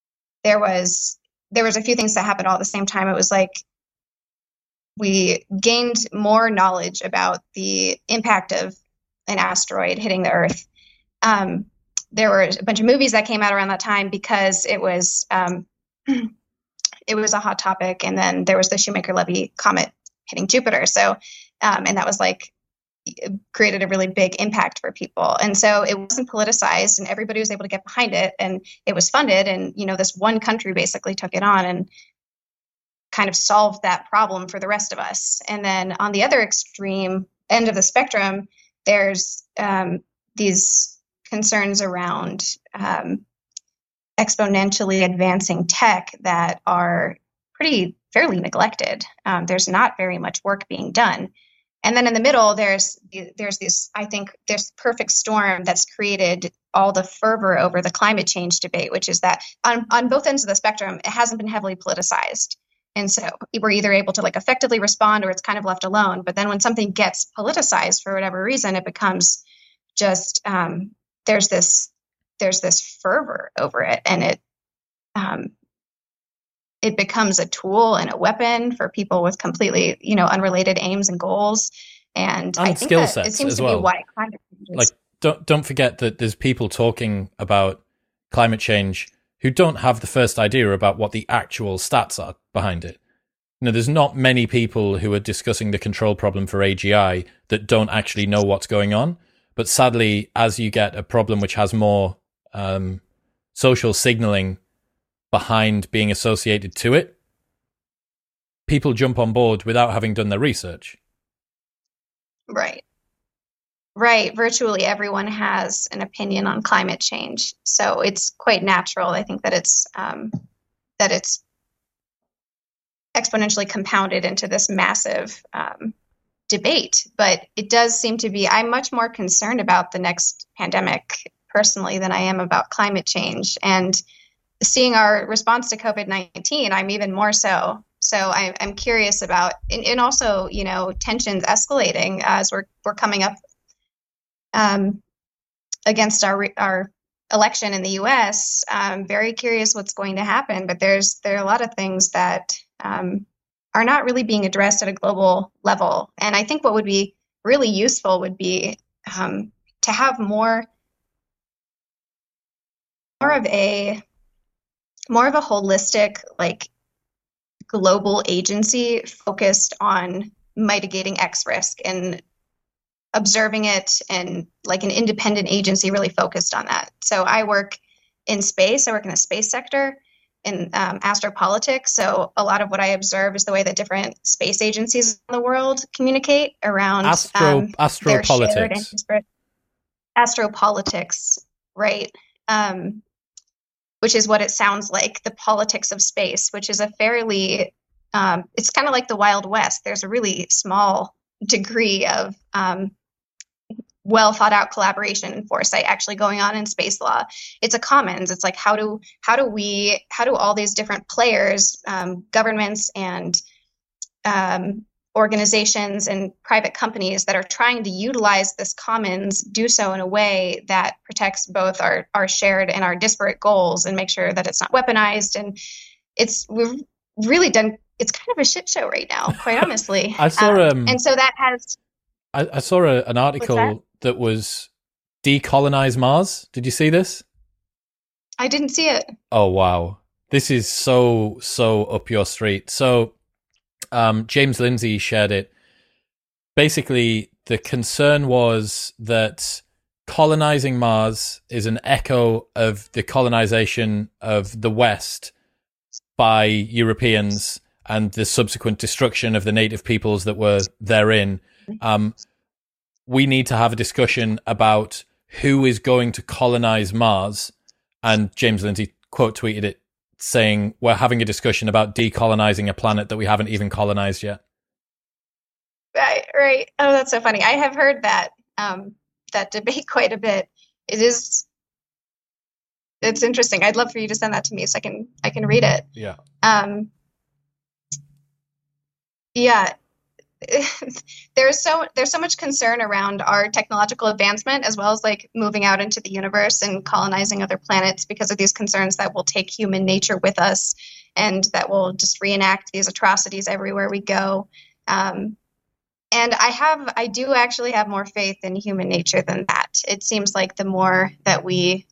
there was a few things that happened all at the same time. It was like we gained more knowledge about the impact of an asteroid hitting the Earth. There were a bunch of movies that came out around that time because it was it was a hot topic. And then there was the Shoemaker-Levy comet hitting Jupiter. So, and that was like created a really big impact for people. And so it wasn't politicized and everybody was able to get behind it and it was funded. And, this one country basically took it on and kind of solved that problem for the rest of us. And then on the other extreme end of the spectrum, there's these concerns around exponentially advancing tech that are fairly neglected. There's not very much work being done. And then in the middle, there's this, I think, there's perfect storm that's created all the fervor over the climate change debate, which is that on both ends of the spectrum, it hasn't been heavily politicized. And so we're either able to like effectively respond or it's kind of left alone. But then when something gets politicized for whatever reason, it becomes just there's this fervor over it, and it becomes a tool and a weapon for people with completely, unrelated aims and goals. And I think skill that sets it seems as to well. be why climate change is. Like, don't forget that there's people talking about climate change who don't have the first idea about what the actual stats are behind it. There's not many people who are discussing the control problem for AGI that don't actually know what's going on. But sadly, as you get a problem which has more social signaling behind being associated to it, people jump on board without having done their research. Right. Virtually everyone has an opinion on climate change. So it's quite natural. I think that it's exponentially compounded into this massive debate. But it does seem to be, I'm much more concerned about the next pandemic personally than I am about climate change. And seeing our response to COVID-19, I'm even more so. So I'm curious about, and also, tensions escalating as we're coming up against our election in the U.S. I'm very curious what's going to happen, but there are a lot of things that are not really being addressed at a global level. And I think what would be really useful would be to have more of a holistic, like, global agency focused on mitigating X risk and observing it, and like an independent agency really focused on that. So I work in space. I work in the space sector in astropolitics. So a lot of what I observe is the way that different space agencies in the world communicate around astropolitics. Astropolitics, right? Which is what it sounds like, the politics of space, which is a fairly, it's kind of like the Wild West. There's a really small degree of well thought out collaboration and foresight actually going on in space law. It's a commons. It's like, how do all these different players, governments and organizations and private companies that are trying to utilize this commons do so in a way that protects both our shared and our disparate goals, and make sure that it's not weaponized. And we've really done, it's kind of a shit show right now, quite honestly. I saw and so that has I saw an article that was Decolonize Mars. Did you see this? I didn't see it. Oh wow. This is so up your street. So James Lindsay shared it. Basically, the concern was that colonizing Mars is an echo of the colonization of the West by Europeans and the subsequent destruction of the native peoples that were therein. We need to have a discussion about who is going to colonize Mars. And James Lindsay quote tweeted it, saying, we're having a discussion about decolonizing a planet that we haven't even colonized yet. Right. Oh, that's so funny. I have heard that debate quite a bit. It's interesting. I'd love for you to send that to me so I can read it. Yeah. Yeah. there's so much concern around our technological advancement, as well as like moving out into the universe and colonizing other planets, because of these concerns that we'll take human nature with us, and that we'll just reenact these atrocities everywhere we go. And I do actually have more faith in human nature than that. It seems like the more that we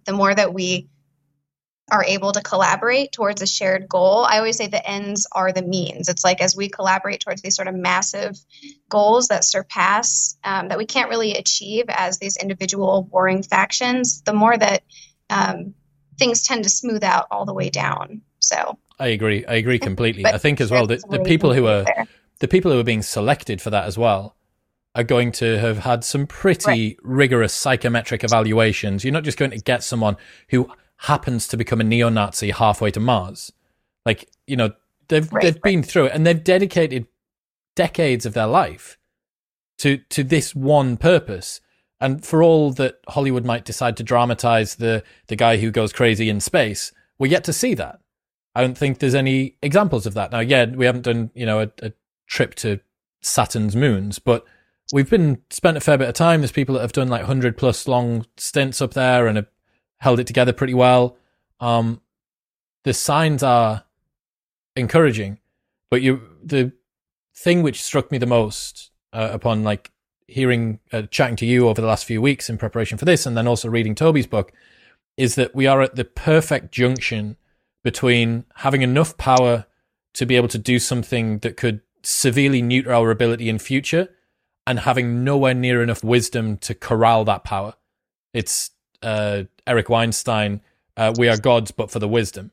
are able to collaborate towards a shared goal. I always say the ends are the means. It's like as we collaborate towards these sort of massive goals that surpass, that we can't really achieve as these individual warring factions, the more that things tend to smooth out all the way down. So I agree completely. I think as well that the people who are being selected for that as well are going to have had some pretty rigorous psychometric evaluations. You're not just going to get someone who happens to become a neo-Nazi halfway to Mars. Like, they've been through it, and they've dedicated decades of their life to this one purpose. And for all that Hollywood might decide to dramatize the guy who goes crazy in space, we're yet to see that. I don't think there's any examples of that. Now, yeah, we haven't done, a trip to Saturn's moons, but we've spent a fair bit of time. There's people that have done like 100+ long stints up there and have held it together pretty well. The signs are encouraging, but the thing which struck me the most upon like chatting to you over the last few weeks in preparation for this, and then also reading Toby's book, is that we are at the perfect junction between having enough power to be able to do something that could severely neuter our ability in future, and having nowhere near enough wisdom to corral that power. It's Eric Weinstein, we are gods, but for the wisdom.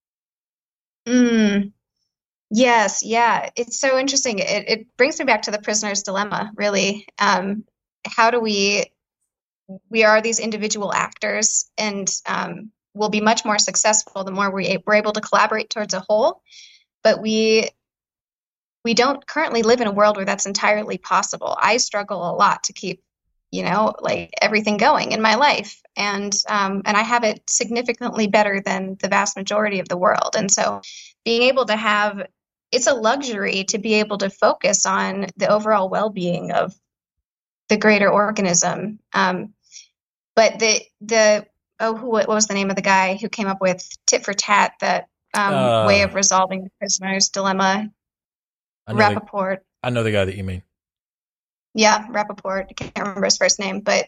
Yes, yeah. It's so interesting. It brings me back to the prisoner's dilemma, really. How do we are these individual actors, and we'll be much more successful the more we're able to collaborate towards a whole. But we don't currently live in a world where that's entirely possible. I struggle a lot to keep like everything going in my life. And I have it significantly better than the vast majority of the world. And so being able to it's a luxury to be able to focus on the overall well-being of the greater organism. But what was the name of the guy who came up with tit for tat, that way of resolving the prisoner's dilemma? Rappaport. I know the guy that you mean. Yeah, Rappaport. I can't remember his first name, but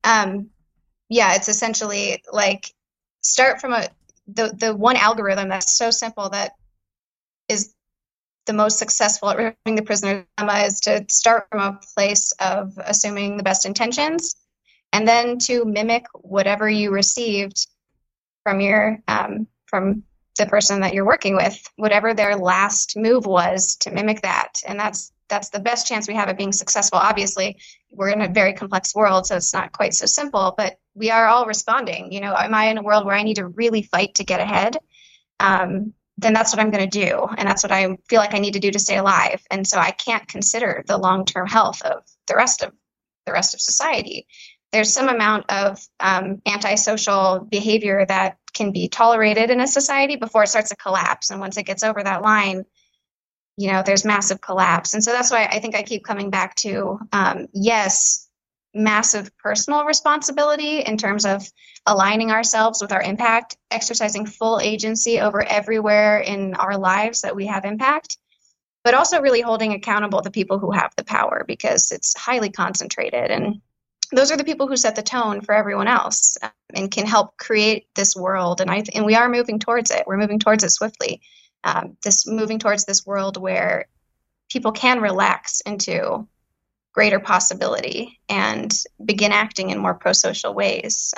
it's essentially like start from the one algorithm that's so simple that is the most successful at removing the prisoner's dilemma is to start from a place of assuming the best intentions, and then to mimic whatever you received from from the person that you're working with, whatever their last move was, to mimic that. And that's the best chance we have of being successful. Obviously, we're in a very complex world, so it's not quite so simple, but we are all responding. Am I in a world where I need to really fight to get ahead? Then that's what I'm going to do. And that's what I feel like I need to do to stay alive. And so I can't consider the long-term health of the rest of society. There's some amount of antisocial behavior that can be tolerated in a society before it starts to collapse. And once it gets over that line, there's massive collapse. And so that's why I think I keep coming back to, yes, massive personal responsibility in terms of aligning ourselves with our impact, exercising full agency over everywhere in our lives that we have impact, but also really holding accountable the people who have the power, because it's highly concentrated. And those are the people who set the tone for everyone else and can help create this world. And we are moving towards it. We're moving towards it swiftly. Moving towards this world where people can relax into greater possibility and begin acting in more pro-social ways.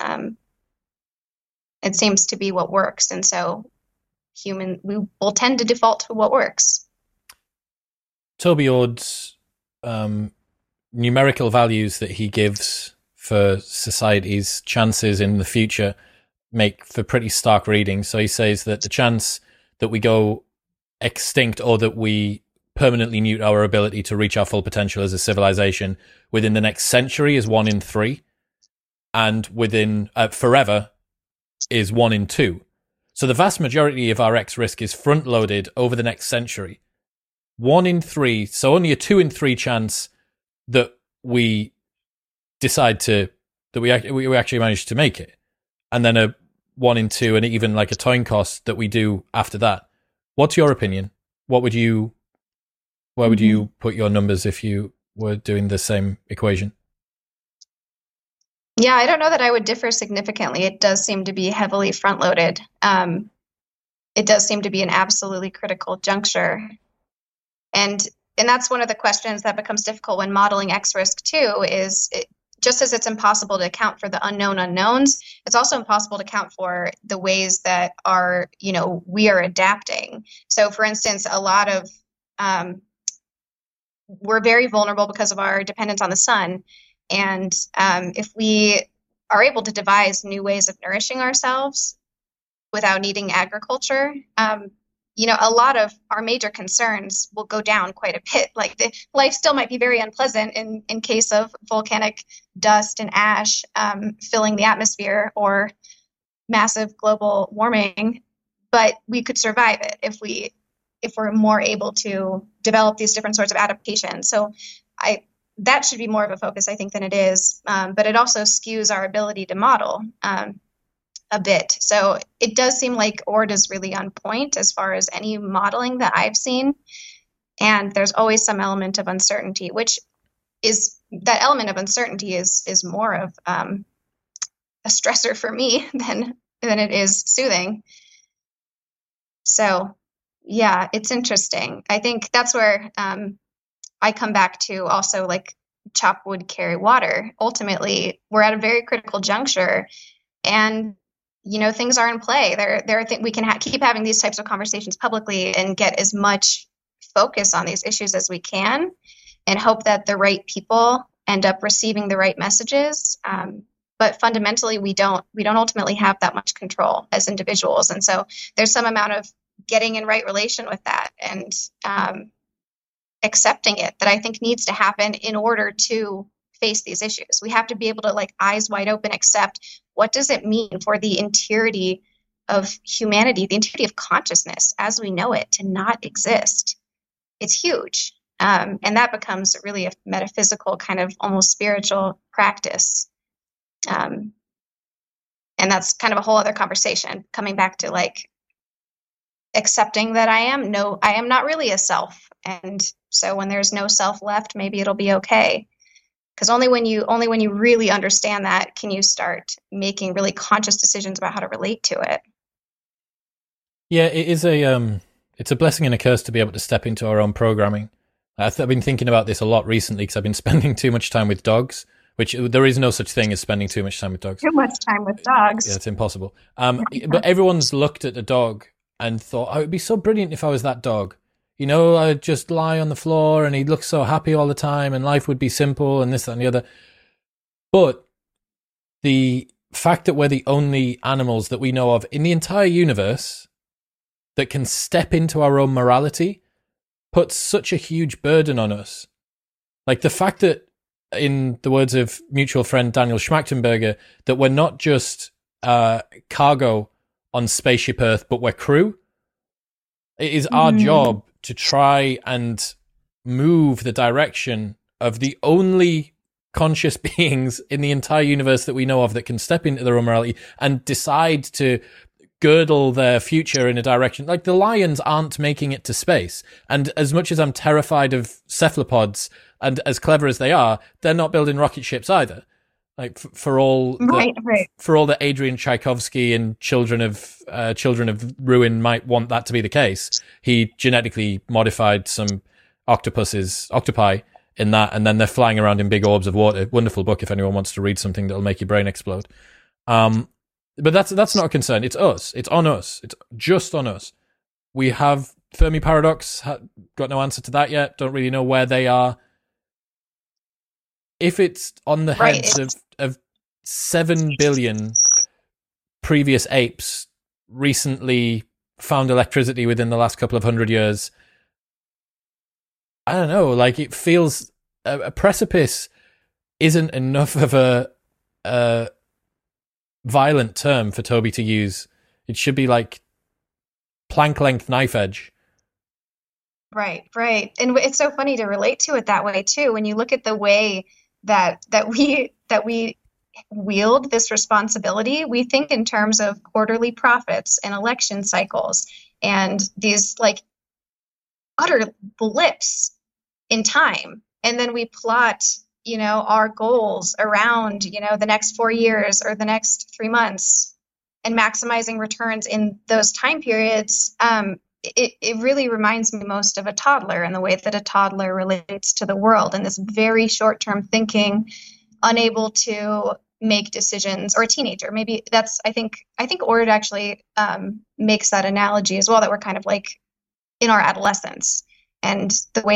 It seems to be what works. And so we will tend to default to what works. Toby Ord's numerical values that he gives for society's chances in the future make for pretty stark reading. So he says that the chance that we go extinct, or that we permanently mute our ability to reach our full potential as a civilization within the next century, is 1 in 3, and within forever is 1 in 2. So the vast majority of our X risk is front loaded over the next century. 1 in 3, so only a 2 in 3 chance that we decide that we actually manage to make it, and then a 1 in 2, and even like a time cost that we do after that. What's your opinion? Where would you put your numbers if you were doing the same equation? Yeah, I don't know that I would differ significantly. It does seem to be heavily front loaded. It does seem to be an absolutely critical juncture. And that's one of the questions that becomes difficult when modeling X risk too, just as it's impossible to account for the unknown unknowns, it's also impossible to account for the ways that we are adapting. So for instance, a lot of, we're very vulnerable because of our dependence on the sun. And if we are able to devise new ways of nourishing ourselves without needing agriculture, a lot of our major concerns will go down quite a bit. Like life still might be very unpleasant in case of volcanic dust and ash filling the atmosphere or massive global warming, but we could survive it if we're more able to develop these different sorts of adaptations. So that should be more of a focus, I think, than it is. But it also skews our ability to model a bit. So it does seem like Ord is really on point as far as any modeling that I've seen. And there's always some element of uncertainty, which is that element of uncertainty is more of a stressor for me than it is soothing. So yeah, it's interesting. I think that's where I come back to also, like, chop wood, carry water. Ultimately, we're at a very critical juncture, and things are in play. We can keep having these types of conversations publicly and get as much focus on these issues as we can, and hope that the right people end up receiving the right messages. But fundamentally, we don't ultimately have that much control as individuals, and so there's some amount of getting in right relation with that and accepting it that I think needs to happen in order to face these issues. We have to be able to, like, eyes wide open, accept what does it mean for the entirety of humanity, the entirety of consciousness as we know it, to not exist. It's huge. And that becomes really a metaphysical kind of almost spiritual practice. And that's kind of a whole other conversation, coming back to, like, accepting that I am not really a self. And so when there's no self left, maybe it'll be okay. Because only when you really understand that can you start making really conscious decisions about how to relate to it. Yeah, it is it's a blessing and a curse to be able to step into our own programming. I've been thinking about this a lot recently because I've been spending too much time with dogs, which there is no such thing as spending too much time with dogs. Too much time with dogs. Yeah, it's impossible. But everyone's looked at a dog and thought, oh, it would be so brilliant if I was that dog. I'd just lie on the floor and he'd look so happy all the time and life would be simple and this, that, and the other. But the fact that we're the only animals that we know of in the entire universe that can step into our own morality puts such a huge burden on us. Like the fact that, in the words of mutual friend Daniel Schmachtenberger, that we're not just cargo on Spaceship Earth, but we're crew. It is our job to try and move the direction of the only conscious beings in the entire universe that we know of that can step into their own morality and decide to girdle their future in a direction. Like, the lions aren't making it to space. And as much as I'm terrified of cephalopods, and as clever as they are, they're not building rocket ships either. Like, for all that Adrian Tchaikovsky and Children of Ruin might want that to be the case, he genetically modified some octopi in that, and then they're flying around in big orbs of water. Wonderful book if anyone wants to read something that'll make your brain explode. But that's not a concern. It's us. It's on us. It's just on us. We have Fermi paradox. Got no answer to that yet. Don't really know where they are. If it's on the heads of 7 billion previous apes recently found electricity within the last couple of 100 years, I don't know, like, it feels a precipice isn't enough of a violent term for Toby to use. It should be like plank length knife edge. Right. And it's so funny to relate to it that way too. When you look at the way that we wield this responsibility, we think in terms of quarterly profits and election cycles and these like utter blips in time. And then we plot, our goals around, the next 4 years or the next 3 months and maximizing returns in those time periods. It really reminds me most of a toddler and the way that a toddler relates to the world and this very short-term thinking, unable to make decisions, or a teenager. Maybe I think Ord actually makes that analogy as well, that we're kind of like in our adolescence, and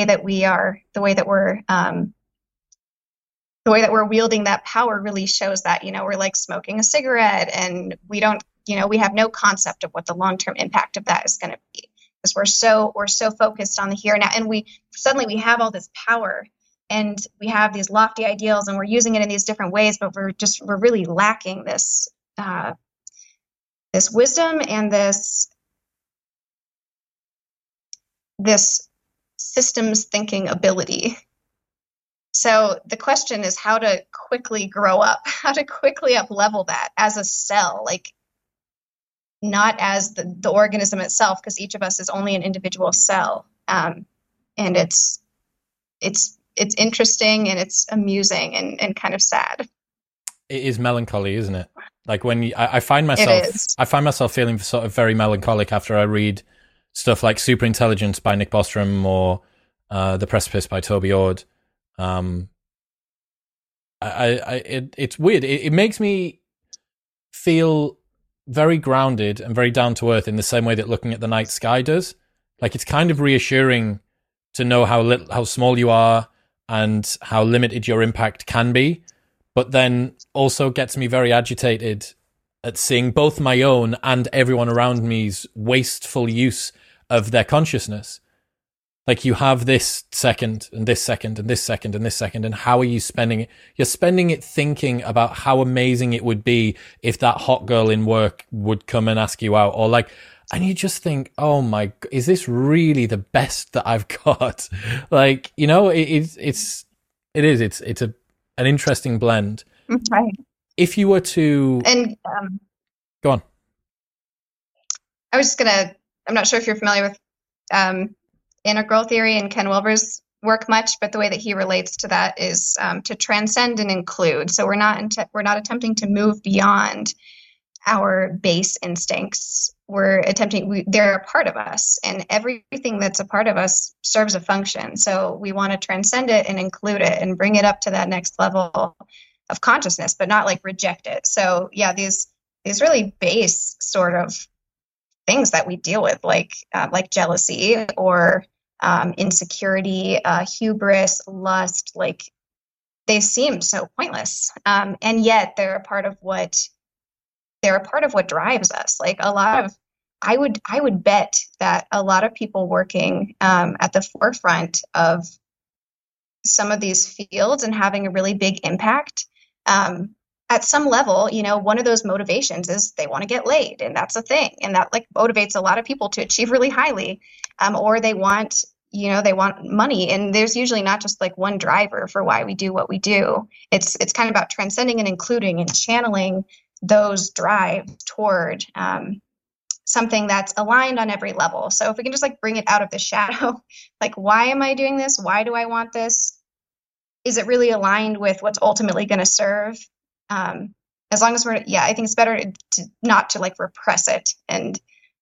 the way that we're wielding that power really shows that, we're like smoking a cigarette and we don't, we have no concept of what the long-term impact of that is going to be, because we're so focused on the here and now, and we have all this power and we have these lofty ideals and we're using it in these different ways, but we're really lacking this this wisdom and this systems thinking ability. So the question is how to quickly grow up, how to quickly up level that as a cell, like not as the organism itself, because each of us is only an individual cell. And it's interesting and it's amusing and kind of sad. It is melancholy, isn't it? Like when I find myself feeling sort of very melancholic after I read stuff like Superintelligence by Nick Bostrom or The Precipice by Toby Ord. It's weird. It makes me feel very grounded and very down to earth in the same way that looking at the night sky does. Like it's kind of reassuring to know how small you are and how limited your impact can be, but then also gets me very agitated at seeing both my own and everyone around me's wasteful use of their consciousness. Like you have this second and this second and this second and this second, and how are you spending it? You're spending it thinking about how amazing it would be if that hot girl in work would come and ask you out, or like, and you just think, oh my, is this really the best that I've got? Like, it's an interesting blend. Right. If you were to, and go on. I'm not sure if you're familiar with integral theory and Ken Wilber's work much, but the way that he relates to that is to transcend and include. So we're not attempting to move beyond our base instincts. They're a part of us, and everything that's a part of us serves a function. So we want to transcend it and include it and bring it up to that next level of consciousness, but not like reject it. So yeah, these really base sort of things that we deal with, like jealousy or insecurity, hubris, lust, like they seem so pointless, and yet they're a part of what drives us. Like I would bet that a lot of people working at the forefront of some of these fields and having a really big impact, at some level, one of those motivations is they want to get laid, and that's a thing, and that like motivates a lot of people to achieve really highly, or they want money, and there's usually not just like one driver for why we do what we do. It's kind of about transcending and including and channeling those drives toward something that's aligned on every level. So if we can just like bring it out of the shadow, like, why am I doing this? Why do I want this? Is it really aligned with what's ultimately going to serve? As long as I think it's better to not to like repress it and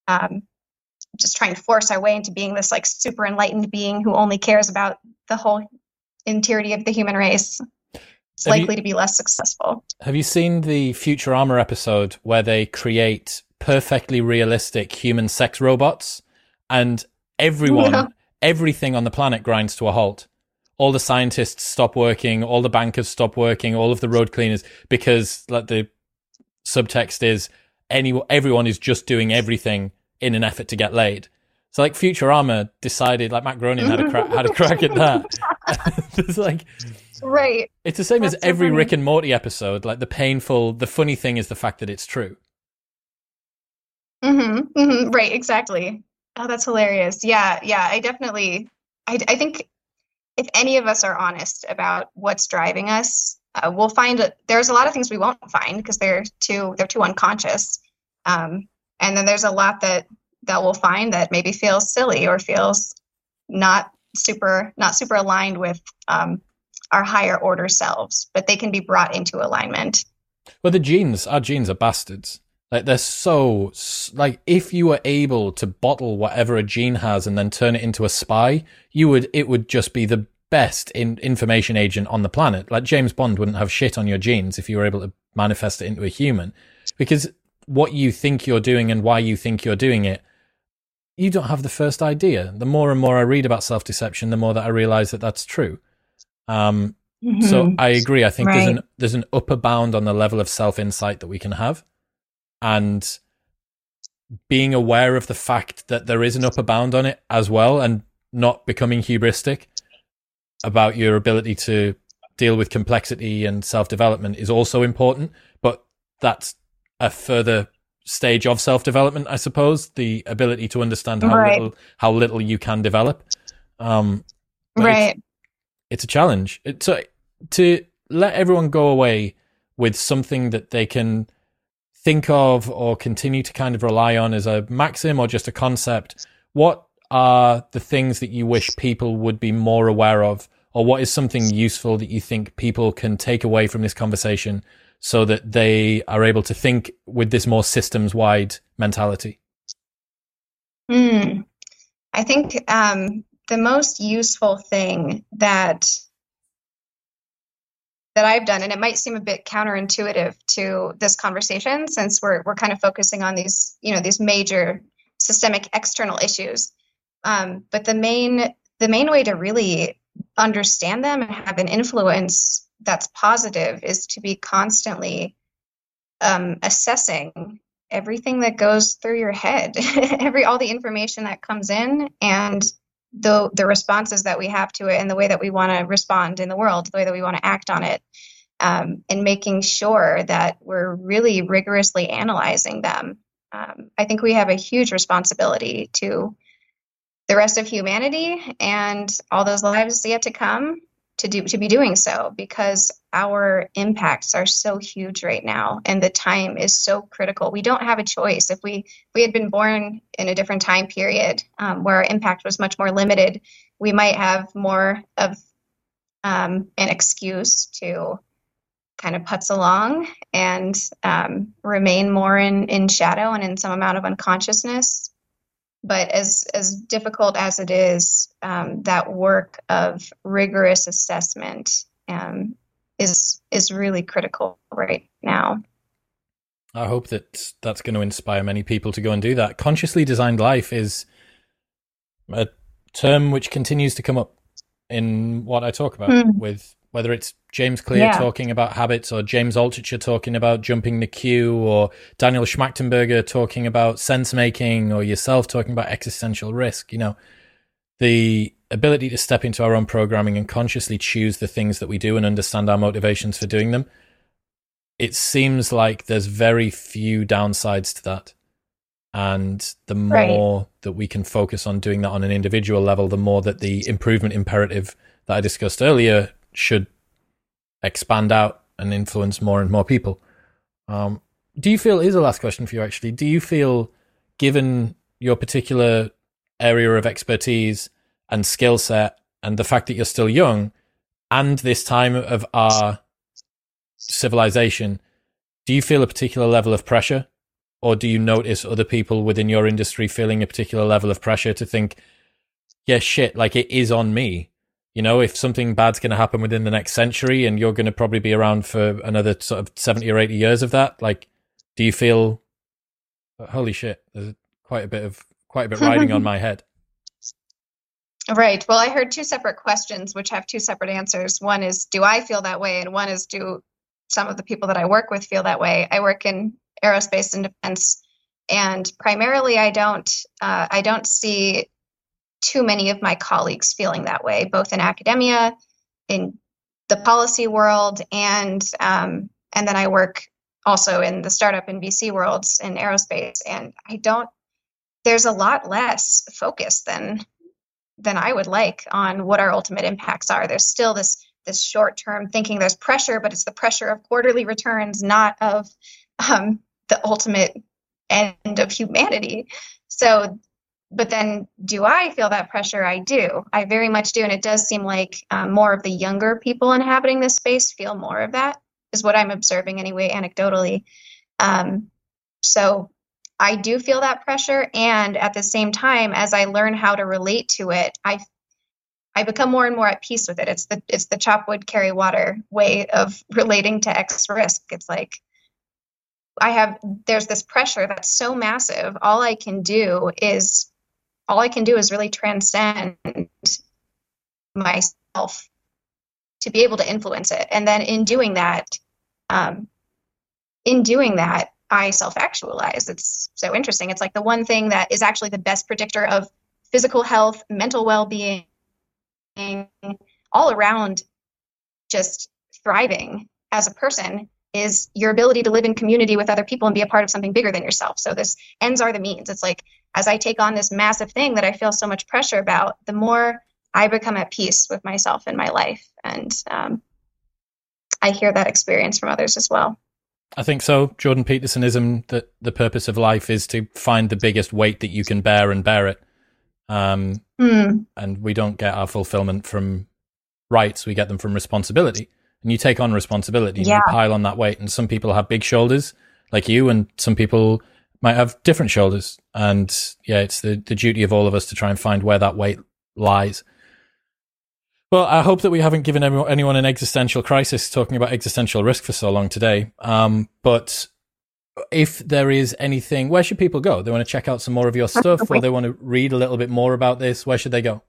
just try and force our way into being this like super enlightened being who only cares about the whole entirety of the human race. It's likely to be less successful. Have you seen the Futurama episode where they create perfectly realistic human sex robots, and everything on the planet grinds to a halt? All the scientists stop working, all the bankers stop working, all of the road cleaners, because like the subtext is everyone is just doing everything in an effort to get laid. So like Futurama decided, like Matt Groening had a crack at that. It's like, right. It's the same as every Rick and Morty episode. Like the funny thing is the fact that it's true. Right, exactly. Oh, that's hilarious. Yeah, yeah. I think if any of us are honest about what's driving us, we'll find there's a lot of things we won't find because they're too unconscious. Um, and then there's a lot that we'll find that maybe feels silly or feels not super aligned with our higher order selves, but they can be brought into alignment. Well, our genes are bastards. Like they're so like if you were able to bottle whatever a gene has and then turn it into a spy, it would just be the best information agent on the planet. Like James Bond wouldn't have shit on your genes if you were able to manifest it into a human, because what you think you're doing and why you think you're doing it, you don't have the first idea. The more and more I read about self-deception, the more that I realize that that's true. So I agree. I think Right. there's an upper bound on the level of self-insight that we can have, and being aware of the fact that there is an upper bound on it as well, and not becoming hubristic about your ability to deal with complexity and self-development is also important. But that's a further stage of self-development, I suppose, the ability to understand Right. how little you can develop. But Right. it's a challenge. So to let everyone go away with something that they can think of or continue to kind of rely on as a maxim or just a concept, what are the things that you wish people would be more aware of, or what is something useful that you think people can take away from this conversation so that they are able to think with this more systems-wide mentality? Hmm. I think the most useful thing that I've done, and it might seem a bit counterintuitive to this conversation since we're kind of focusing on these major systemic external issues. But the main way to really understand them and have an influence that's positive is to be constantly assessing everything that goes through your head, all the information that comes in, and the responses that we have to it, and the way that we want to respond in the world, the way that we want to act on it, and making sure that we're really rigorously analyzing them. I think we have a huge responsibility to the rest of humanity and all those lives yet to come to be doing so, because our impacts are so huge right now and the time is so critical. We don't have a choice. If we had been born in a different time period, where our impact was much more limited, we might have more of an excuse to kind of putz along and remain more in shadow and in some amount of unconsciousness. But as difficult as it is, that work of rigorous assessment is really critical right now. I hope that that's going to inspire many people to go and do that. Consciously designed life is a term which continues to come up in what I talk about, with whether it's James Clear Yeah. talking about habits, or James Altucher talking about jumping the queue, or Daniel Schmachtenberger talking about sense making, or yourself talking about existential risk. The ability to step into our own programming and consciously choose the things that we do and understand our motivations for doing them. It seems like there's very few downsides to that. And the more that we can focus on doing that on an individual level, the more that the improvement imperative that I discussed earlier should expand out and influence more and more people. Do you feel, here's the last question for you actually, do you feel, given your particular area of expertise and skill set and the fact that you're still young and this time of our civilization, do you feel a particular level of pressure? Or do you notice other people within your industry feeling a particular level of pressure to think, yeah, shit, like it is on me? If something bad's going to happen within the next century and you're going to probably be around for another sort of 70 or 80 years of that, like, do you feel, holy shit, there's quite a bit riding on my head? Right. Well, I heard two separate questions, which have two separate answers. One is, do I feel that way? And one is, do some of the people that I work with feel that way? I work in aerospace and defense, and primarily I don't see too many of my colleagues feeling that way, both in academia, in the policy world, and then I work also in the startup and VC worlds in aerospace, and there's a lot less focus than I would like on what our ultimate impacts are. There's still this short-term thinking. There's pressure, but it's the pressure of quarterly returns, not of the ultimate end of humanity. So, but then do I feel that pressure? I do. I very much do. And it does seem like more of the younger people inhabiting this space feel more of that, is what I'm observing anyway, anecdotally. So I do feel that pressure. And at the same time, as I learn how to relate to it, I become more and more at peace with it. It's the chop wood, carry water way of relating to X risk. It's like there's this pressure that's so massive. All I can do is really transcend myself to be able to influence it. And then in doing that, I self-actualize. It's so interesting. It's like the one thing that is actually the best predictor of physical health, mental well-being, all around just thriving as a person is your ability to live in community with other people and be a part of something bigger than yourself. So this ends are the means. It's like, as I take on this massive thing that I feel so much pressure about, the more I become at peace with myself and my life. And I hear that experience from others as well. I think so. Jordan Petersonism, that the purpose of life is to find the biggest weight that you can bear and bear it. And we don't get our fulfillment from rights. We get them from responsibility. And you take on responsibility and you pile on that weight. And some people have big shoulders like you, and some people might have different shoulders. And it's the duty of all of us to try and find where that weight lies. Well, I hope that we haven't given anyone an existential crisis talking about existential risk for so long today. But if there is anything, where should people go? They want to check out some more of your stuff, or they want to read a little bit more about this. Where should they go?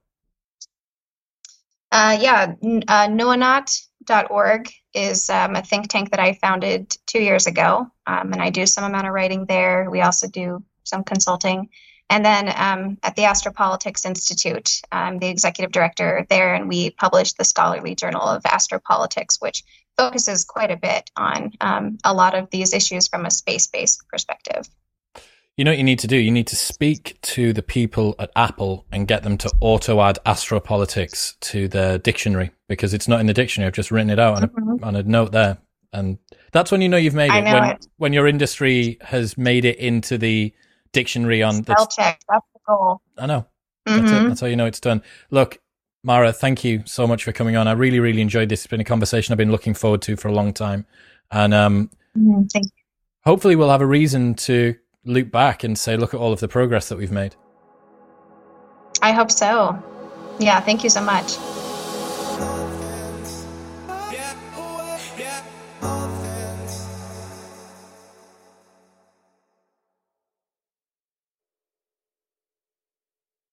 Noanaut.org is a think tank that I founded 2 years ago. And I do some amount of writing there. We also do some consulting. And then at the Astropolitics Institute, I'm the executive director there, and we publish the scholarly Journal of Astropolitics, which focuses quite a bit on a lot of these issues from a space-based perspective. You know what you need to do? You need to speak to the people at Apple and get them to auto-add astropolitics to their dictionary, because it's not in the dictionary. I've just written it out on a note there. And that's when you know you've made it. When your industry has made it into the dictionary on spell check. That's the goal. I know. That's how you know it's done. Look, Mara, thank you so much for coming on. I really, really enjoyed this. It's been a conversation I've been looking forward to for a long time. And hopefully we'll have a reason to loop back and say, look at all of the progress that we've made. I hope so. Yeah, thank you so much.